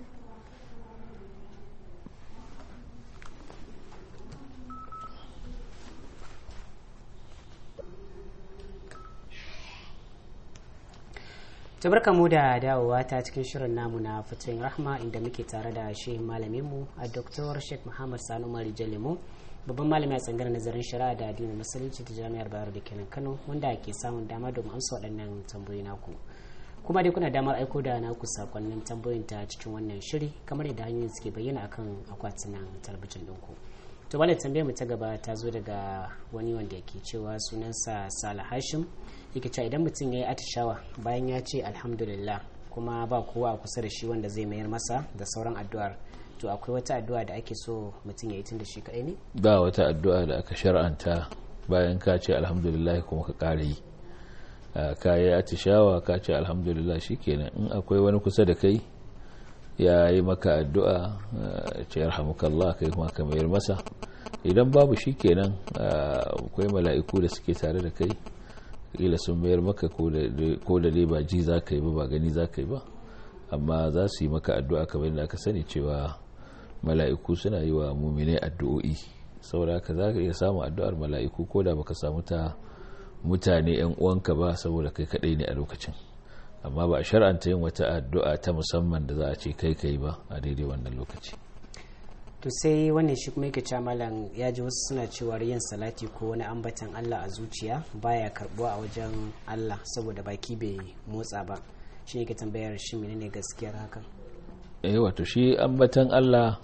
tabarka mu da dawowa ta cikin shirin namu na Fatoyin Rahma, inda muke tare da shehin malaminmu a Dr. Sheikh Muhammad Sani Umar Jalimo, babban malami a tsangar nazarin shari'a da addinin musulunci ta Jami'ar Bayero da kenan Kano, wanda ke samun dama domin amsa waɗannan tambayoyi naku. Kuma dai kuna damar aiko da naku sakonnin tambayoyin ta cikin wannan shiri, kamar yadda hanyoyin suke bayyana akan akwatunan talabijin ɗinku. To wannan tambayar mu ta gaba ta zo daga wani wanda yake cewa sunansa Salah Hashim, yake cewa idan mutum ya yi atishawa bayan ya ce alhamdulillah kuma ba kowa a kusa da shi wanda zai mayar masa da sauran addu'ar, to akwai wata addu'a da ake so mutum ya yi tun da shi kaɗai ne? Ba wata addu'a da aka shar'anta bayan ka ce alhamdulillah kuma ka ƙara yi. Ka yi atishawa ka ce alhamdulillah shikenan. In akwai wani kusa da kai ya yi maka addu'a ce yarhamukallah, kai kuma ka mayar masa. Idan babu shikenan, akwai mala'iku da suke tare da kai, kila sun mayar maka ko da dai ba ji za ka yi ba gani za ka yi ba, amma za su yi maka addu'a kamar yadda aka sani cewa mala'iku suna yi wa muminai addu'o'i saboda haka za ka iya samun addu'ar mala'iku ko da baka samu ta mutane yan uwanka ba saboda kai kadai ne a lokacin, amma ba a shar'anta yin wata addu'a ta musamman da za a ce kai ba a daidai wannan lokaci. to sai wannan shi kuma yake cewa malam ya ji wasu suna cewa yin salati ko wani ambatan Allah a zuciya baya karbuwa a wajen Allah saboda baki bai motsa ba, shi yake tambayar shi menene gaskiyar hakan? Wato shi ambatan Allah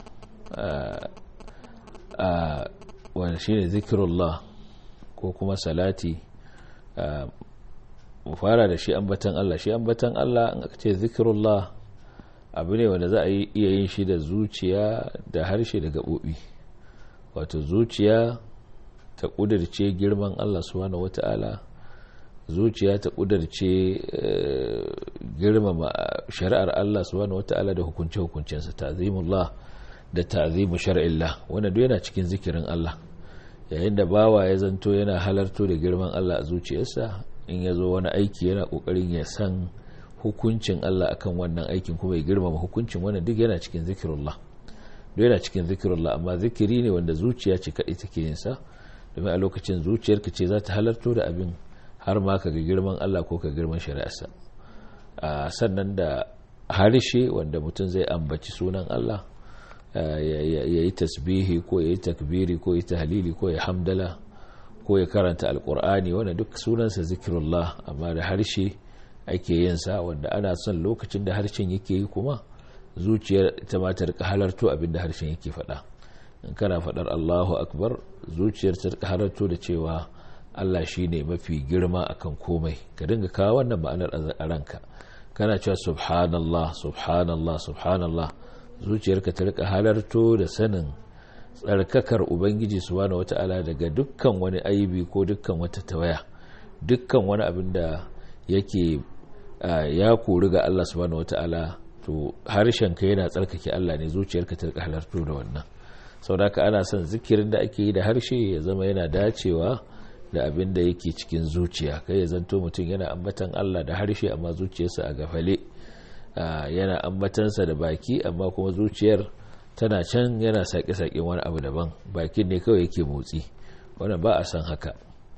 wani shi ne zikirullah ko kuma salati. Mu fara da shi ambatan Allah. Shi ambatan Allah in aka ce zikirullah abu ne wanda za a iya yin shi da zuciya da harshe da gaɓoɓi. Wato zuciya ta ƙudurce girman Allah subhanahu wata'ala, zuciya ta ƙudurce girmama shari'ar Allah subhanahu wata'ala da hukunce-hukuncensa, ta'zimullah da ta'zimu shar'illah, wanda duk yana cikin zikirin Allah. Yayin da bawa ya zanto yana halarto da girman Allah a zuciyarsa, in ya zo wani aiki yana kokarin ya san hukuncin Allah akan wannan aikin kuma ya girmama hukuncin, wannan duk yana cikin zikirullah. Duk yana cikin zikirullah, amma zikiri ne wanda zuciya ce kadai take yin sa, domin a lokacin zuciyarka ce za ta halarto da abin har ma ka ga girman Allah ko ka girman shari'arsa. Sannan da harshe wanda mutum zai ambaci sunan Allah, ya yi tasbihi ko ya yi takbiri ko ya yi tahlili ko ya hamdala ko ya karanta alkur'ani, wanda duk sunansa zikirullah, amma da harshe ake yin sa, wanda ana son lokacin da harshen yake yi kuma zuciyar ita ma ta rika halarto abin da harshen yake faɗa. In kana faɗar Allahu akbar, zuciyar ta rika halarto da cewa Allah shine mafi girma akan komai, ka dinga kawo wannan ma'anar a ranka. Kana cewa subhanallah subhanallah subhanallah, zuciyarka ta rika halarto da sanin tsarkakar ubangiji subhanahu wata'ala daga dukkan wani aibi ko dukkan wata tawaya, dukkan wani abin da yake ya kori ga Allah subhanahu wata'ala, to harshenka yana tsarkake Allah ne, zuciyarka ta rika halarto da wannan. saboda haka ana son zikirin da ake yi da harshe ya zama yana dacewa da abin da yake cikin zuciya, kai ya zanto mutum yana ambatan Allah da harshe amma zuciyarsa a gafale, yana ambatansa da baki amma kuma zuciyar tana can yana saƙe-saƙen wani abu daban, bakin ne kawai yake motsi, wannan ba a san haka.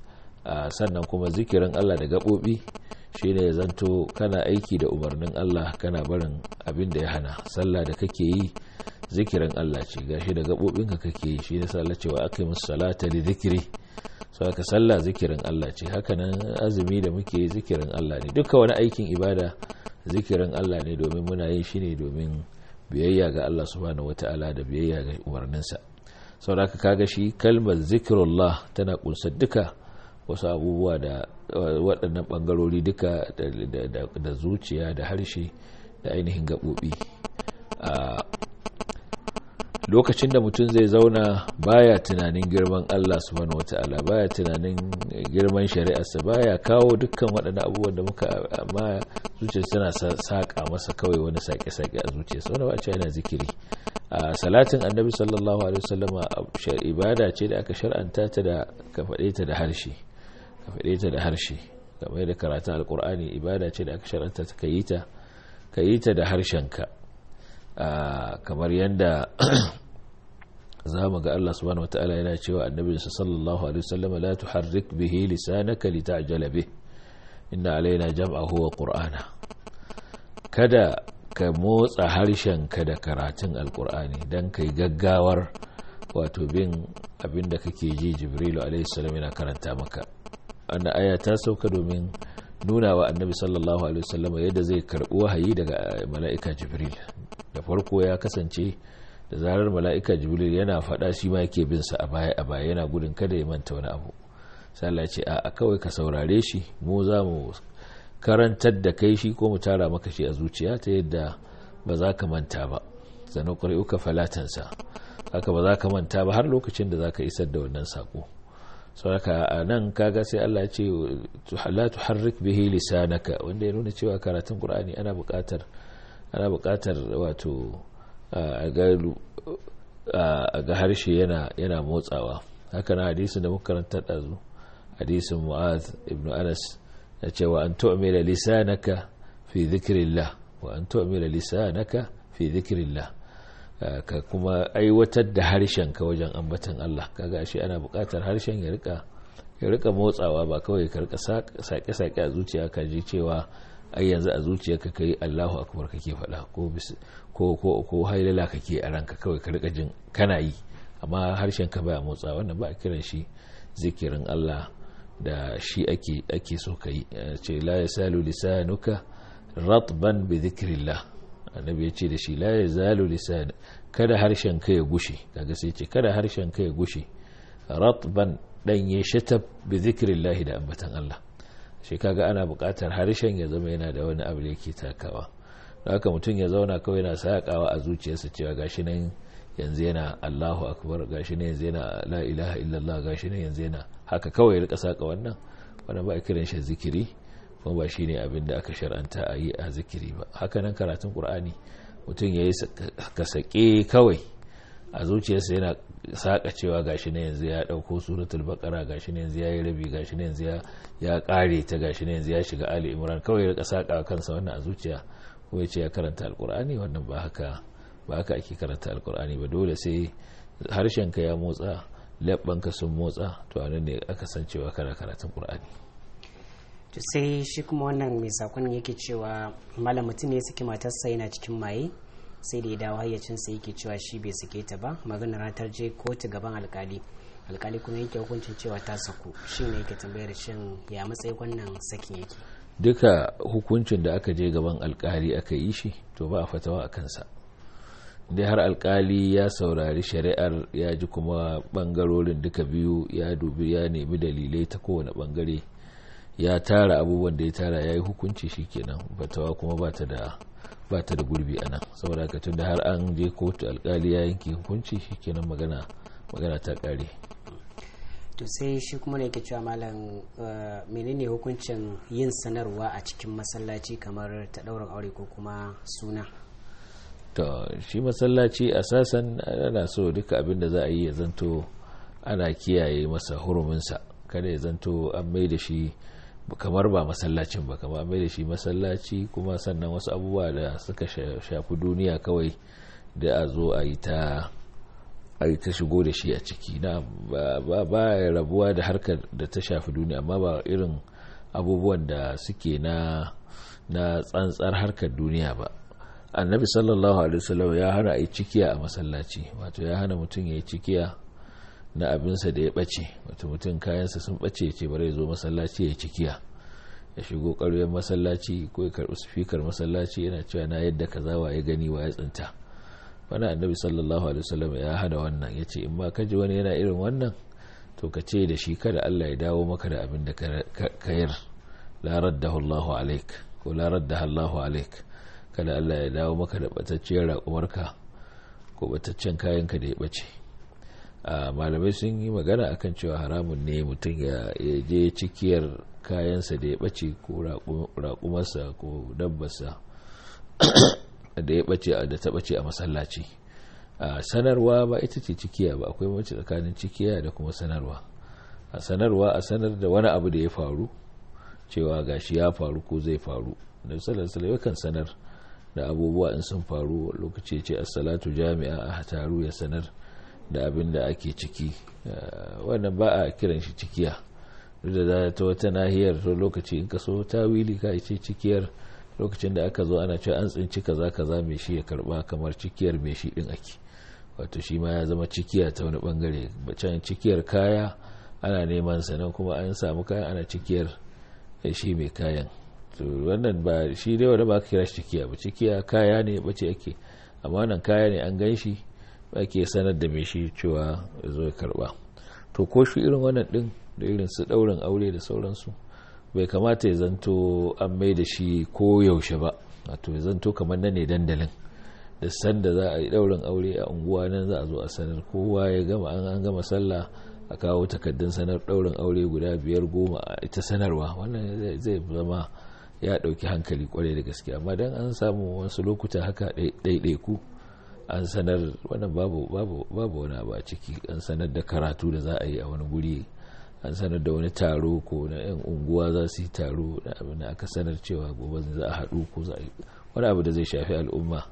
Sannan kuma zikirin Allah da gaɓoɓi shi ne ya zanto kana aiki da umarnin Allah, kana barin abin da ya hana. Sallah da kake yi zikirin Allah ce, gashi da gaɓoɓinka kake yi, shi ne sallah cewa aka yi musu salata li zikiri, so aka sallah zikirin Allah ce. Hakanan azumi da muke yi zikirin Allah ne, duka wani aikin ibada zikirin Allah ne, domin muna yin shi ne domin biyayya ga Allah subhanahu wata'ala da biyayya ga umarninsa. sau da kaga shi kalmar zikirullah tana kunsar duka wasu abubuwa da waɗannan ɓangarori duka da zuciya da harshe da ainihin gaɓoɓi. Lokacin da mutum zai zauna baya tunanin girman Allah subhanahu wata'ala, baya tunanin girman shari'arsa, baya kawo dukkan waɗannan abubuwan da muka, amma zuciya tana saƙa masa kawai wani saƙe-saƙe a zuciya, sau da ba a ce yana zikiri. Salatin annabi sallallahu alaihi wasallama ibada ce da aka shar'anta ta da ka faɗe ta da harshe, ka faɗe ta da harshe, kamar da karatun alkur'ani ibada ce da aka shar'anta ta ka yi ta da harshenka. Kamar yadda za mu ga Allah subhanahu wata'ala yana cewa annabi sallallahu alaihi wasallam la tuharrik bihi lisanaka lita'jala bih inna alaina jam'ahu wa qur'ana, kada ka motsa harshenka da karatun alkur'ani dan kai gaggawar wato bin abinda kake ji Jibrilu alaihi salam yana karanta maka. Wannan aya ta sauka domin nuna wa annabi sallallahu alaihi wasallam yadda zai karbi wahayi daga mala'ika Jibril. Da farko ya kasance da zarar mala'ika Jibril yana faɗa shi ma yake bin sa a baya yana gudun kada ya manta wani abu. Sai Allah ya ce a kawai ka saurare shi, mu za mu karantar da kai shi ko mu tara maka shi a zuciya ta yadda ba za ka manta ba. Sanan qur'uka falatansa, haka ba za ka manta ba har lokacin da za ka isar da wannan sako. saboda a nan kaga sai Allah ya ce la tuharrik bihi lisanaka, wanda ya nuna cewa karatun Qur'ani ana buƙatar wato a ga harshe yana motsawa. Haka na hadisin da muka karanta dazu, hadisin Mu'adh ibn Anas ya ce wa an tu'mila lisanaka fi dhikrillah, wa an tu'mila lisanaka fi dhikrillah, ka kuma aiwatar da harshen ka wajen ambatan Allah. Kaga shi ana buƙatar harshen ya rika motsawa, ba kawai ka rika sake a zuciya ka ji cewa ai yanzu a zuciyarka kai Allahu akbar kake faɗa ko hailala kake a ranka, kawai ka rika jin kana yi amma harshen ka baya motsawa. wannan ba a kiran shi zikirin Allah da shi ake so kai. ce la yasalu lisanuka ratban bi dhikrillah, annabi ya ce da shi la yazalu lisan, kada harshen ka ya gushe. kaga sai ce kada harshen ka ya gushe ratban danye shatab bi dhikrillah, da ambatan Allah. shi kaga ana buƙatar harshen ya zama yana da wani abu da yake takawa. haka mutum ya zauna kawai yana sakawa a zuciyarsa cewa gashi nan yanzu yana Allahu akbar, gashi nan yanzu yana la ilaha illallah, gashi nan yanzu yana haka kawai ya rika saka wannan ba a kiran shi zikiri, kuma ba shine abin da aka shar'anta a yi a zikiri ba. haka nan karatun Qur'ani mutum yayi kasake kawai a zuciyarsa yana saka cewa gashi ne yanzu ya dauko suratul baqara, gashi ne yanzu yayi rabi, gashi ne yanzu ya kare ta, gashi ne yanzu ya shiga ali imran, kawai ya rika saka kansa wannan a zuciya ko ya ce ya karanta alqur'ani. wannan ba haka ake karanta alqur'ani ba. dole sai harshen ka ya motsa, labban ka sun motsa, to anan ne aka san cewa kana karatun qur'ani. to sai shi kuma wannan mai sakon yake cewa malam mutum ne suke matarsa yana cikin maye, sai da ya dawo hayyacinsa yake cewa shi bai sake ta ba, maganar ratar je kotu gaban alkali kuma yake hukuncin cewa ta saku. shi ne yake tambayar shin ya matsayin wannan sakin yake. duka hukuncin da aka je gaban alkali aka yi shi to ba a fatawa a kansa. dai har alkali ya saurari shari'ar, ya ji kuma bangarorin duka biyu, ya dubi ya nemi dalilai ta kowane bangare, ya tara abubuwan da ya tara, ya yi hukunci, shikenan fatawa kuma ba ta da gurbi a nan. saboda ka tun da har an je kotu alkali ya yanke hukunci, shikenan magana ta kare. to sai shi kuma ne yake cewa malam menene hukuncin yin sanarwa a cikin masallaci kamar ta ɗaurin aure ko kuma suna? to shi masallaci asasan ana so duka abin da za a yi ya zanto ana kiyaye masa huruminsa, kada ya zanto an mai da shi kamar ba masallacin ba, kamar an mai da shi masallaci kuma sannan wasu abubuwa da suka shafi duniya kawai da a zo a yi ta shigo da shi a ciki. na ba ya rabuwa da harkar da ta shafi duniya, amma ba irin abubuwan da suke na tsantsar harkar duniya ba. annabi sallallahu alaihi wasallam ya hana a yi cikiya a masallaci, wato ya hana mutum ya yi cikiya na abinsa da ya bace, wato mutum kayansa sun bace ce bare zo masallaci ya yi cikiya, ya shigo ƙaryar masallaci ko ya karɓi sifikar masallaci yana cewa na yadda kaza wa ya gani wa ya tsinta. wannan annabi sallallahu alaihi wasallam ya hana wannan, yace in ma kaji wani yana irin wannan to ka ce da shi kada Allah ya dawo maka da abin da ka yar, la raddahu Allahu alaik ko la raddaha Allahu alaik, kada Allah ya dawo maka da batacciyar raƙumarka ko bataccen kayanka da ya bace. malamai sun yi magana akan cewa haramun ne mutum ya je cikiyar kayansa da ya bace ko raƙumarsa ko dabbarsa da ya bace da ta bace a masallaci. sanarwa ba ita ce cikiya ba, akwai mace tsakanin cikiya da kuma sanarwa. a sanar da wani abu da ya faru, cewa gashi ya faru ko zai faru. da sallallahu kan sanar da abubuwa in sun faru, lokaci ce as-salatu jami'a a taru ya sanar da abin da ake ciki. wannan ba a kiran shi cikiya, duk da ta wata nahiyar to lokaci in ka so tawili ka ce cikiyar, lokacin da aka zo ana cewa an tsinci kaza mai shi ya karba, kamar cikiyar mai shi din ake, wato shi ma ya zama cikiya ta wani bangare. can cikiyar kaya ana neman sanan kuma an samu kayan ana cikiyar shi mai kayan. to wannan ba shi dai wanda ba ka kira shi cikiya ba, cikiya kaya ne bace ake, amma wannan kaya ne an ganshi ake sanar da mai shi cewa zo ya karba. to ko shi irin wannan din da irin su daurin aure da sauransu bai kamata ya zanto an mai da shi ko yaushe ba, wato ya zanto kamar nan ne dandalin da sanda za a yi daurin aure a unguwa nan za a zo a sanar, kowa ya gama an gama sallah a kawo takaddun sanar daurin aure guda 5-10 a ita sanarwa. wannan zai zama ya dauki hankali kwarai da gaske, amma dan an samu wasu lokuta haka ɗaiɗaiku an sanar, wannan babu wani abu a ciki. an sanar da karatu da za a yi a wani guri, an sanar da wani taro ko na yan unguwa za su yi taro da abin da aka sanar cewa gobe za a haɗu ko za a yi wani abu da zai shafi al'umma,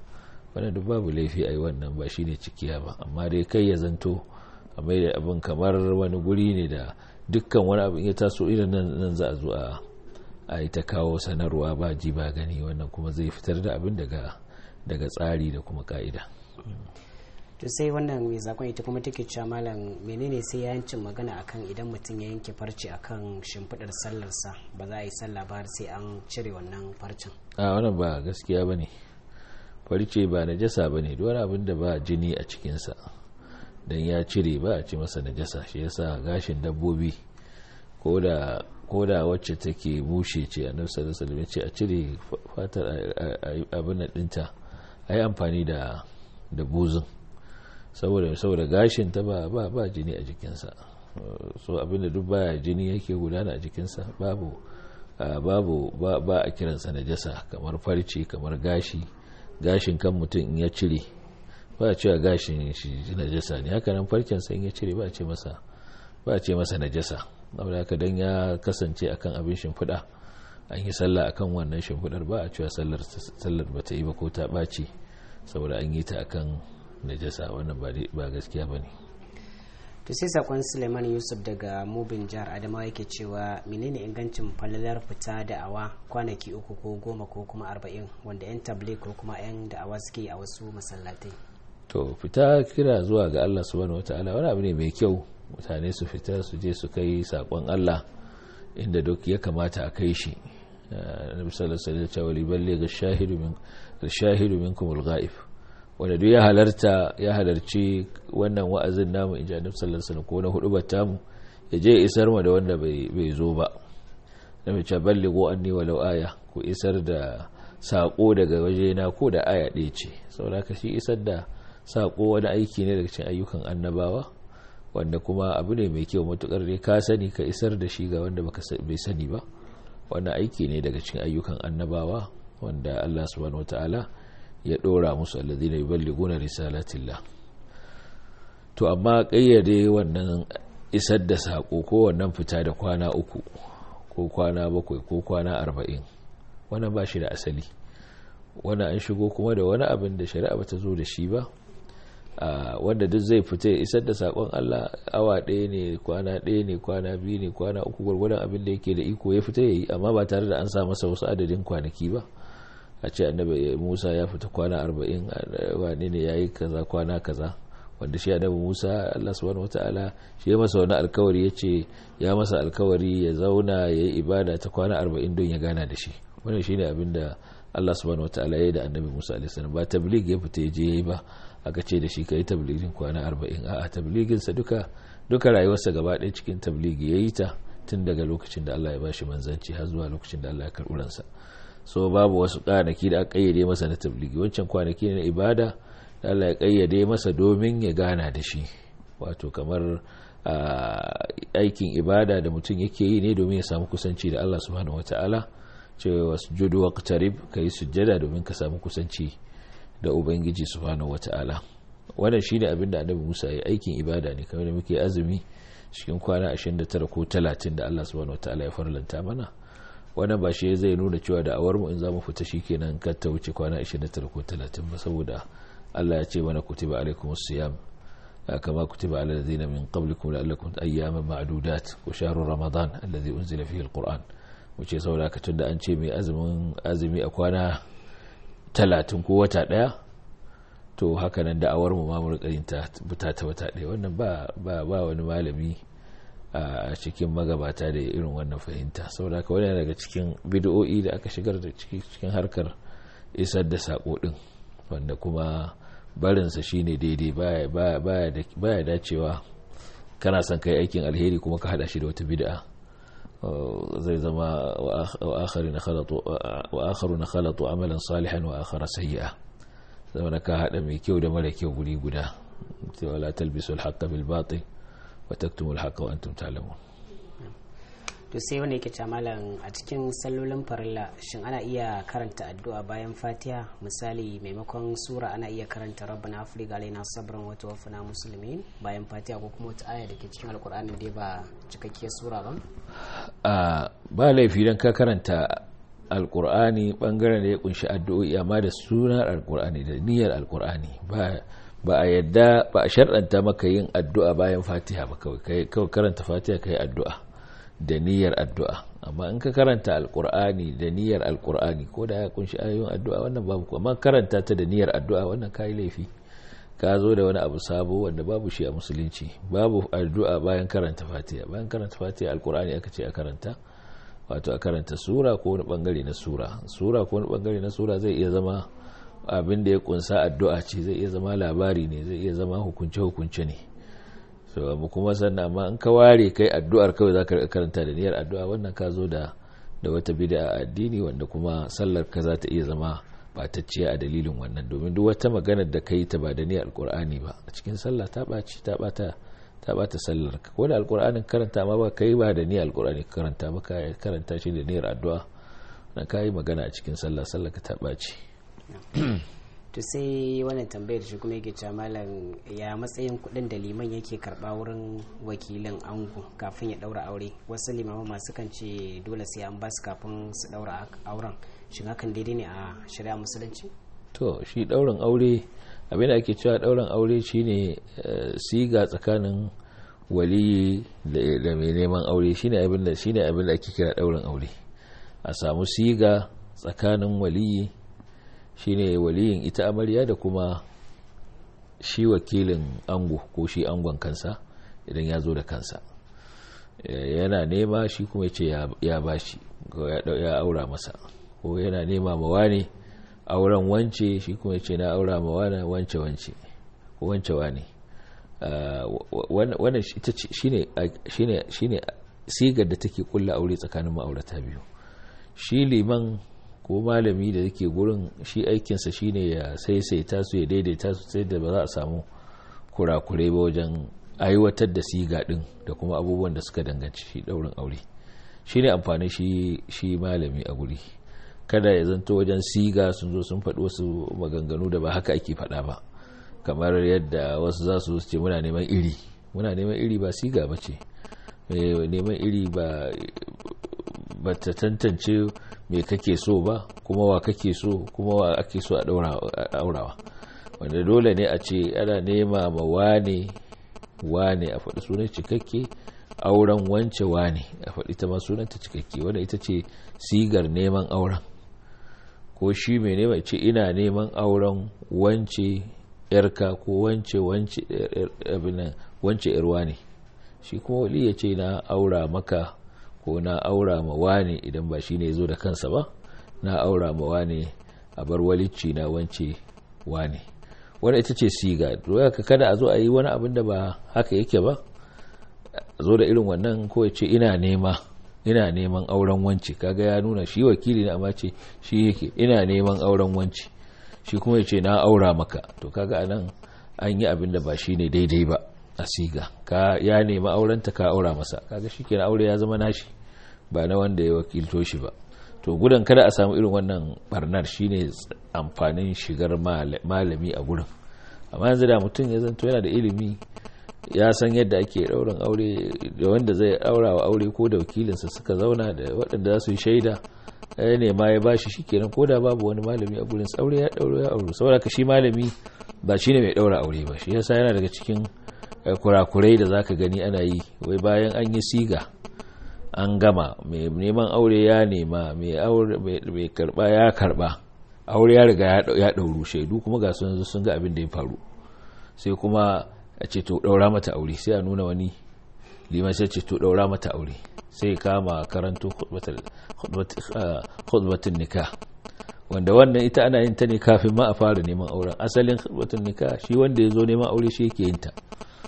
wannan duk babu laifi a yi wannan, ba shine cikiya ba. amma dai kai ya zanto a mai da abin kamar wani guri ne da dukkan wani abin ya taso irin nan za a zo a yi ta kawo sanarwa ba ji ba gani, wannan kuma zai fitar da abin daga tsari da kuma ka'ida. to sai wannan mai zakon ita kuma take cewa malam menene sai yancin magana akan idan mutum ya yanke farce akan shimfidar sallarsa ba za a yi sallah ba sai an cire wannan farcen? Wannan ba gaskiya bane, farce ba najasa bane, duk wani abin da ba jini a cikinsa dan ya cire ba a ce masa najasa. shi yasa gashin dabbobi ko da wacce take bushe ce annabi sallallahu alaihi wasallam ce a cire fatar abin nan dinta, ayi amfani da buzun saboda gashin ta ba jini a jikinsa. so abinda duk baya jini yake gudana a jikinsa babu ba a kiransa najasa, kamar farce, kamar gashin kan mutum in ya cire ba a cewa gashin shi najasa ne. haka nan farkensa in ya cire ba a ce masa najasa. saboda haka dan ya kasance akan abin shimfiɗa an yi sallah akan wannan shimfiɗar ba a cewa sallar ba ta yi ba ko ta ɓaci saboda an yi ta akan najasa. wannan ba gaskiya ba ne. to sai sakon Suleiman Yusuf daga Mubin jihar Adamawa yake cewa menene ingancin falalar fita da'awa kwanaki 3 ko 10 ko kuma 40 wanda 'yan tabligh ko kuma 'yan da'awa suke a wasu masallatai? to fita kira zuwa ga Allah subhanahu wataala wani abu ne mai kyau, mutane su fita su je su kai sakon Allah inda duk ya kamata a kai shi. Annabi sallallahu alaihi wasallam ya balligha shahidu minkum al-ghaib, wanda duk ya halarci wannan wa'azin namu inji Annabi sallallahu alaihi wasallam ko na hudubar tamu ya je isar ma da wanda bai zo ba. Nabi ce ballighu anni walau aya, ku isar da sako daga wajena ko da aya ɗaya ce. saboda ka shi isar da sako wani aiki ne daga cikin ayyukan annabawa, wanda kuma abu ne mai kyau matukar dai ka sani ka isar da shi ga wanda bai sani ba. wannan aiki ne daga cikin ayyukan annabawa wanda Allah subhanahu wataala ya dora musu, alladhina yuballighuna risalatillah. to amma kayyade wannan isar da sako ko wannan fita da kwana 3 ko kwana 7 ko kwana 40 wannan ba shi da asali. wannan an shigo kuma da wani abin da shari'a bata zo da shi ba, wanda duk zai fita ya isar da sakon Allah awa 1 ne, kwana 1 ne, kwana 2 ne, kwana 3, gwargwadon abin da yake da iko ya fita yayi, amma ba tare da an sa masa wasu adadin kwanaki ba. a ce annabi Musa ya fita kwana 40, wane ne yayi kaza kwana kaza, wanda shi annabi Musa Allah subhanahu wataala shi ya masa wani alkawari, yace ya masa alkawari ya zauna yayi ibada ta kwana 40 don ya gana da shi. wannan shine abin da Allah subhanahu wataala ya yi da annabi Musa alaihi salam. ba tabligh ya fita je yayi ba aka ce da shi kai tablighin kwana 40. a'a, tablighin sa duka rayuwarsa gaba ɗaya cikin tablighi yayi ta, tun daga lokacin da Allah ya bashi manzanci har zuwa lokacin da Allah ya karɓi ransa. so babu wasu kwanaki da aka kayyade masa na tablighi. wancan kwanaki ne na ibada da Allah ya kayyade masa domin ya gana da shi, wato kamar aikin ibada da mutum yake yi ne domin ya samu kusanci da Allah subhanahu wataala. cewa wasjudu waqtarib, kai sujjada domin ka samu kusanci da ubangiji subhanahu wataala. wannan shine abin da annabi Musa ya aikin ibada ne, kamar da muke azumi cikin kwana 29 ko 30 da Allah subhanahu wataala ya farlanta mana. wannan ba shi zai nuna cewa da awar mu in zamu fita shikenan kar ta wuce kwana 29 ko 30 ba, saboda Allah ya ce mana kutiba alaikumus siyam kama kutiba alal ladzina min qablikum la'allakum ayyaman ma'dudat wa shahru ramadan alladhi unzila fihi alquran. wuce saboda ka tunda an ce mai azumi a kwana 30 ko wata daya, to haka nan da'awar mu ma mu rikarin ta buta ta wata daya. wannan ba wani malami a cikin magabata da irin wannan fahimta. saboda ka wani daga cikin bid'o'i da aka shigar da cikin harkar isar da sako din, wanda kuma barinsa shine daidai. baya dacewa kana son kai aikin alheri kuma ka hada shi da wata bid'a. zai zama wa akharuna khalatu amalan salihan wa akhara sayyi'a. zama ka hada mai kyau da mara kyau guri guda. wala talbisul haqqa bil batil wa taktumul haqqa wa antum ta'lamun. to sai wanda yake cewa malam a cikin sallolin farilla shin ana iya karanta addu'a bayan Fatiha? misali maimakon sura ana iya karanta rabbana afrigh alaina sabran wa tawaffana muslimin bayan Fatiha, ko kuma wata aya dake cikin alkur'ani dai ba cikakkiyar sura ba? ba laifi dan ka karanta alkur'ani bangaren da ya kunshi addu'o'i amma da sunan alkur'ani da niyyar alkur'ani ba a yadda ba a sharɗanta maka yin addu'a bayan fatiha ba kawai karanta fatiha kai addu'a da niyyar addu'a amma in ka karanta alkur'ani da niyyar alkur'ani ko da ya kunshi ayoyin addu'a wannan babu, amma karanta ta da niyyar addu'a wannan kai laifi, ka zo da wani abu sabo wanda babu shi a musulunci. Babu addu'a bayan karanta fatiha. Bayan karanta fatiha alkur'ani aka ce a karanta, wato a karanta sura ko wani bangare na sura ko wani bangare na sura zai iya zama abin da ya kunsa addu'a ce, zai iya zama labari ne, zai iya zama hukunce ne. So amma kuma sannan amma in ka ware kai addu'ar kawai zaka karanta da niyyar addu'a, wannan ka zo da wata bid'a a addini wanda kuma sallar ka za ta iya zama batacciya a dalilin wannan, domin duk wata maganar da kai ta ba da niyyar alkur'ani ba a cikin sallah ta baci, ta bata sallar ka. ko da alkur'anin karanta ma ba kai ba da niyyar alkur'ani karanta ba, ka karanta shi da niyyar addu'a, na kai magana a cikin sallah ka ta baci. To sai wannan tambayar shi kuma yake cewa malam, ya matsayin kudin da liman yake karba wurin wakilin ango kafin ya daura aure? Wasu limaman masu kan ce dole sai an basu kafin su daura auren, shin hakan daidai ne a shari'a musulunci? To shi daurin aure, abin da ake cewa daurin aure shine siga tsakanin waliyi da mai neman aure, shine abin da ake kira daurin aure. A samu siga tsakanin waliyi, shine waliyin ita amarya da kuma shi wakilin ango ko shi angon kansa idan ya zo da kansa yana nema, shi kuma ce ya bashi ko ya aura masa, ko yana nema ma wani auren wance, shi kuma ce na aura ma wani wance ko wance wani. wannan shine sigar da take kulla aure tsakanin ma'aurata biyu. Shi liman ko malami da yake gurin, shi aikinsa shine ya saisaita su, ya daidaita su sai da ba za a samu kurakurai ba wajen aiwatar da siga din da kuma abubuwan da suka danganci shi daurin aure. Shine amfanin shi malami a guri, kada ya zanto wajen siga sun zo sun faɗi wasu maganganu da ba haka ake faɗa ba, kamar yadda wasu za su ce muna neman iri ba siga ba ce. Neman iri ba ta tantance me kake so ba, kuma wa kake so, kuma wa ake so a aurawa, wanda dole ne a ce ana nema ma wane a faɗi sunan cikakke, auren wance wane a faɗi ta ma sunanta cikakke, wanda ita ce sigar neman auren. Ko shi mai nema ce ina neman auren wance yarka ko wance yarwa ne, shi kuma wali ya ce na aura maka ko na aura ma wane, idan ba shi ne zo da kansa ba, na aura ma wane a bar walicci na wance wane. wanda ita ce siga. doya ka kada a zo a yi wani abin da ba haka yake ba, a zo da irin wannan, ko ya ce ina neman auren wance, kaga ya nuna shi wakili ne, amma ce shi yake ina neman auren wance, shi kuma ya ce na aura maka, to kaga anan an yi abin da ba shi ne daidai ba a siga. Ya nemi aurenta ka aura masa, kaga shikenan aure ya zama nashi ba na wanda ya wakilto shi ba. To gudan kada a samu irin wannan barnar shine amfanin shigar malami a gurin. Amma yanzu da mutum ya zanto yana da ilimi, ya san yadda ake daurin aure, da wanda zai aura wa aure ko da wakilinsa suka zauna da waɗanda za su yi shaida, ya nema ya bashi, shikenan ko da babu wani malami a gurin, aure ya aure. Saboda ka shi malami ba shine mai daura aure ba, shi yasa yana daga cikin kurakurai da zaka gani ana yi, wai bayan an yi siga an gama, mai neman aure ya nema, mai karba ya karba, aure ya riga ya dauru, shaidu kuma ga sun ga abin da ya faru, sai kuma a ce to daura mata aure, sai a nuna wani liman sai ce to daura mata aure, sai kama karanto khutbatun nikah, wanda wannan ita ana yin ta ne kafin ma a fara neman auren. Asalin khutbatun nikah shi wanda ya zo neman aure shi yake yin ta.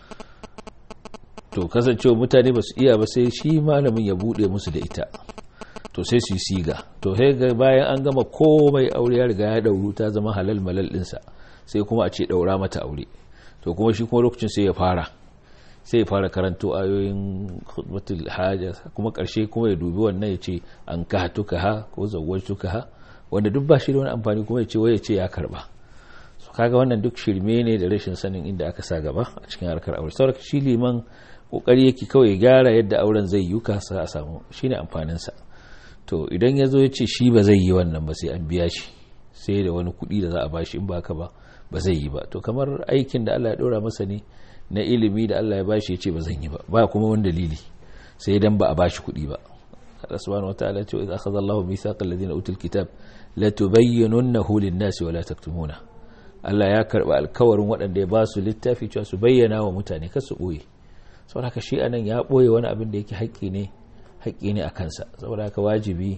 To kasancewa mutane ba su iya ba, sai shi malamin ya bude musu da ita, to sai su yi siga. To sai bayan an gama komai, aure ya riga ya dauru, ta zama halal malal dinsa, sai kuma a ce daura mata aure. To kuma shi kuma lokacin sai ya fara karanto ayoyin khutbatul haja, kuma karshe kuma ya dubi wannan ya ce an kahatuka ha ko zawwajtuka ha, wanda duk ba shi da wani amfani, kuma ya ce ya karba. So kaga wannan duk shirme ne da rashin sanin inda aka sa gaba a cikin harkar aure. Saboda shi liman kokari yake kawai ya gyara yadda auren zai yi kasa a samu, shine amfanin sa. to idan ya zo ya ce shi ba zai yi wannan ba sai an biya shi, sai da wani kuɗi da za a bashi, in ba ka ba zai yi ba. To kamar aikin da Allah ya ɗora masa ne na ilimi da Allah ya bashi ya ce ba zan yi ba kuma wani dalili sai dan ba a bashi kuɗi ba. Allah subhanahu wataala ya ce idza akhadha Allahu mithaqal ladina utul kitab la tubayyinunahu lin-nasi wa la taktumuna. Allah ya karba alkawarin waɗanda ya ba su littafi cewa su bayyana wa mutane kar su boye. Saboda haka shi anan ya boye wani abin da yake haƙƙi ne a kansa. Saboda haka wajibi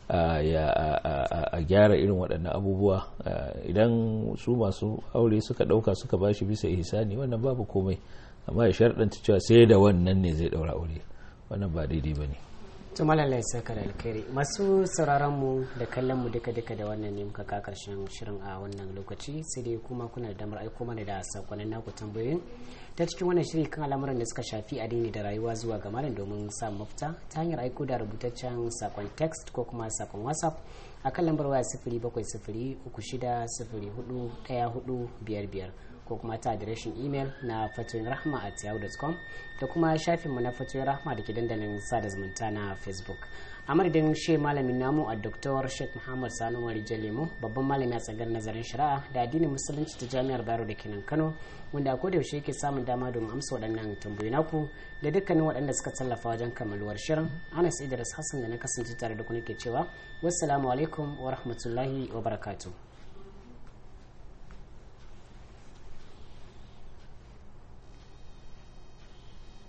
a gyara irin waɗannan abubuwa. Idan su masu aure suka ɗauka suka bashi bisa ihsani wannan babu komai, amma ya sharɗanta cewa sai da wannan ne zai ɗaura aure, wannan ba daidai ba ne. to malalai saka da alkhairi. Masu sauraron mu da kallon mu duka da wannan ne muka ka karshen shirin a wannan lokaci, sai dai kuma kuna da damar aiko mana da sakonnin naku tambayoyin ta cikin wannan shiri kan al'amuran da suka shafi addini da rayuwa zuwa ga malam domin samun mafita ta hanyar aiko da rubutaccen sakon text ko kuma sakon WhatsApp a kan lambar waya 0703604145 ko kuma ta adireshin email na fatoyinrahma@yahoo.com da kuma shafinmu na fatoyin rahma da ke dandalin sada zumunta na Facebook. A madadin shi malamin namu a Dr. Sheikh Muhammad Sani Umar Jalemu, babban malami a tsagar nazarin shari'a da addinin musulunci ta Jami'ar Bayero da kenan Kano, wanda a koda yaushe yake samun dama domin amsa waɗannan tambayoyi naku da dukkanin waɗanda suka tallafa wajen kammaluwar shirin. Anas Idris Hassan da na kasance tare da ku nake cewa wassalamu alaikum wa rahmatullahi wa barakatuh.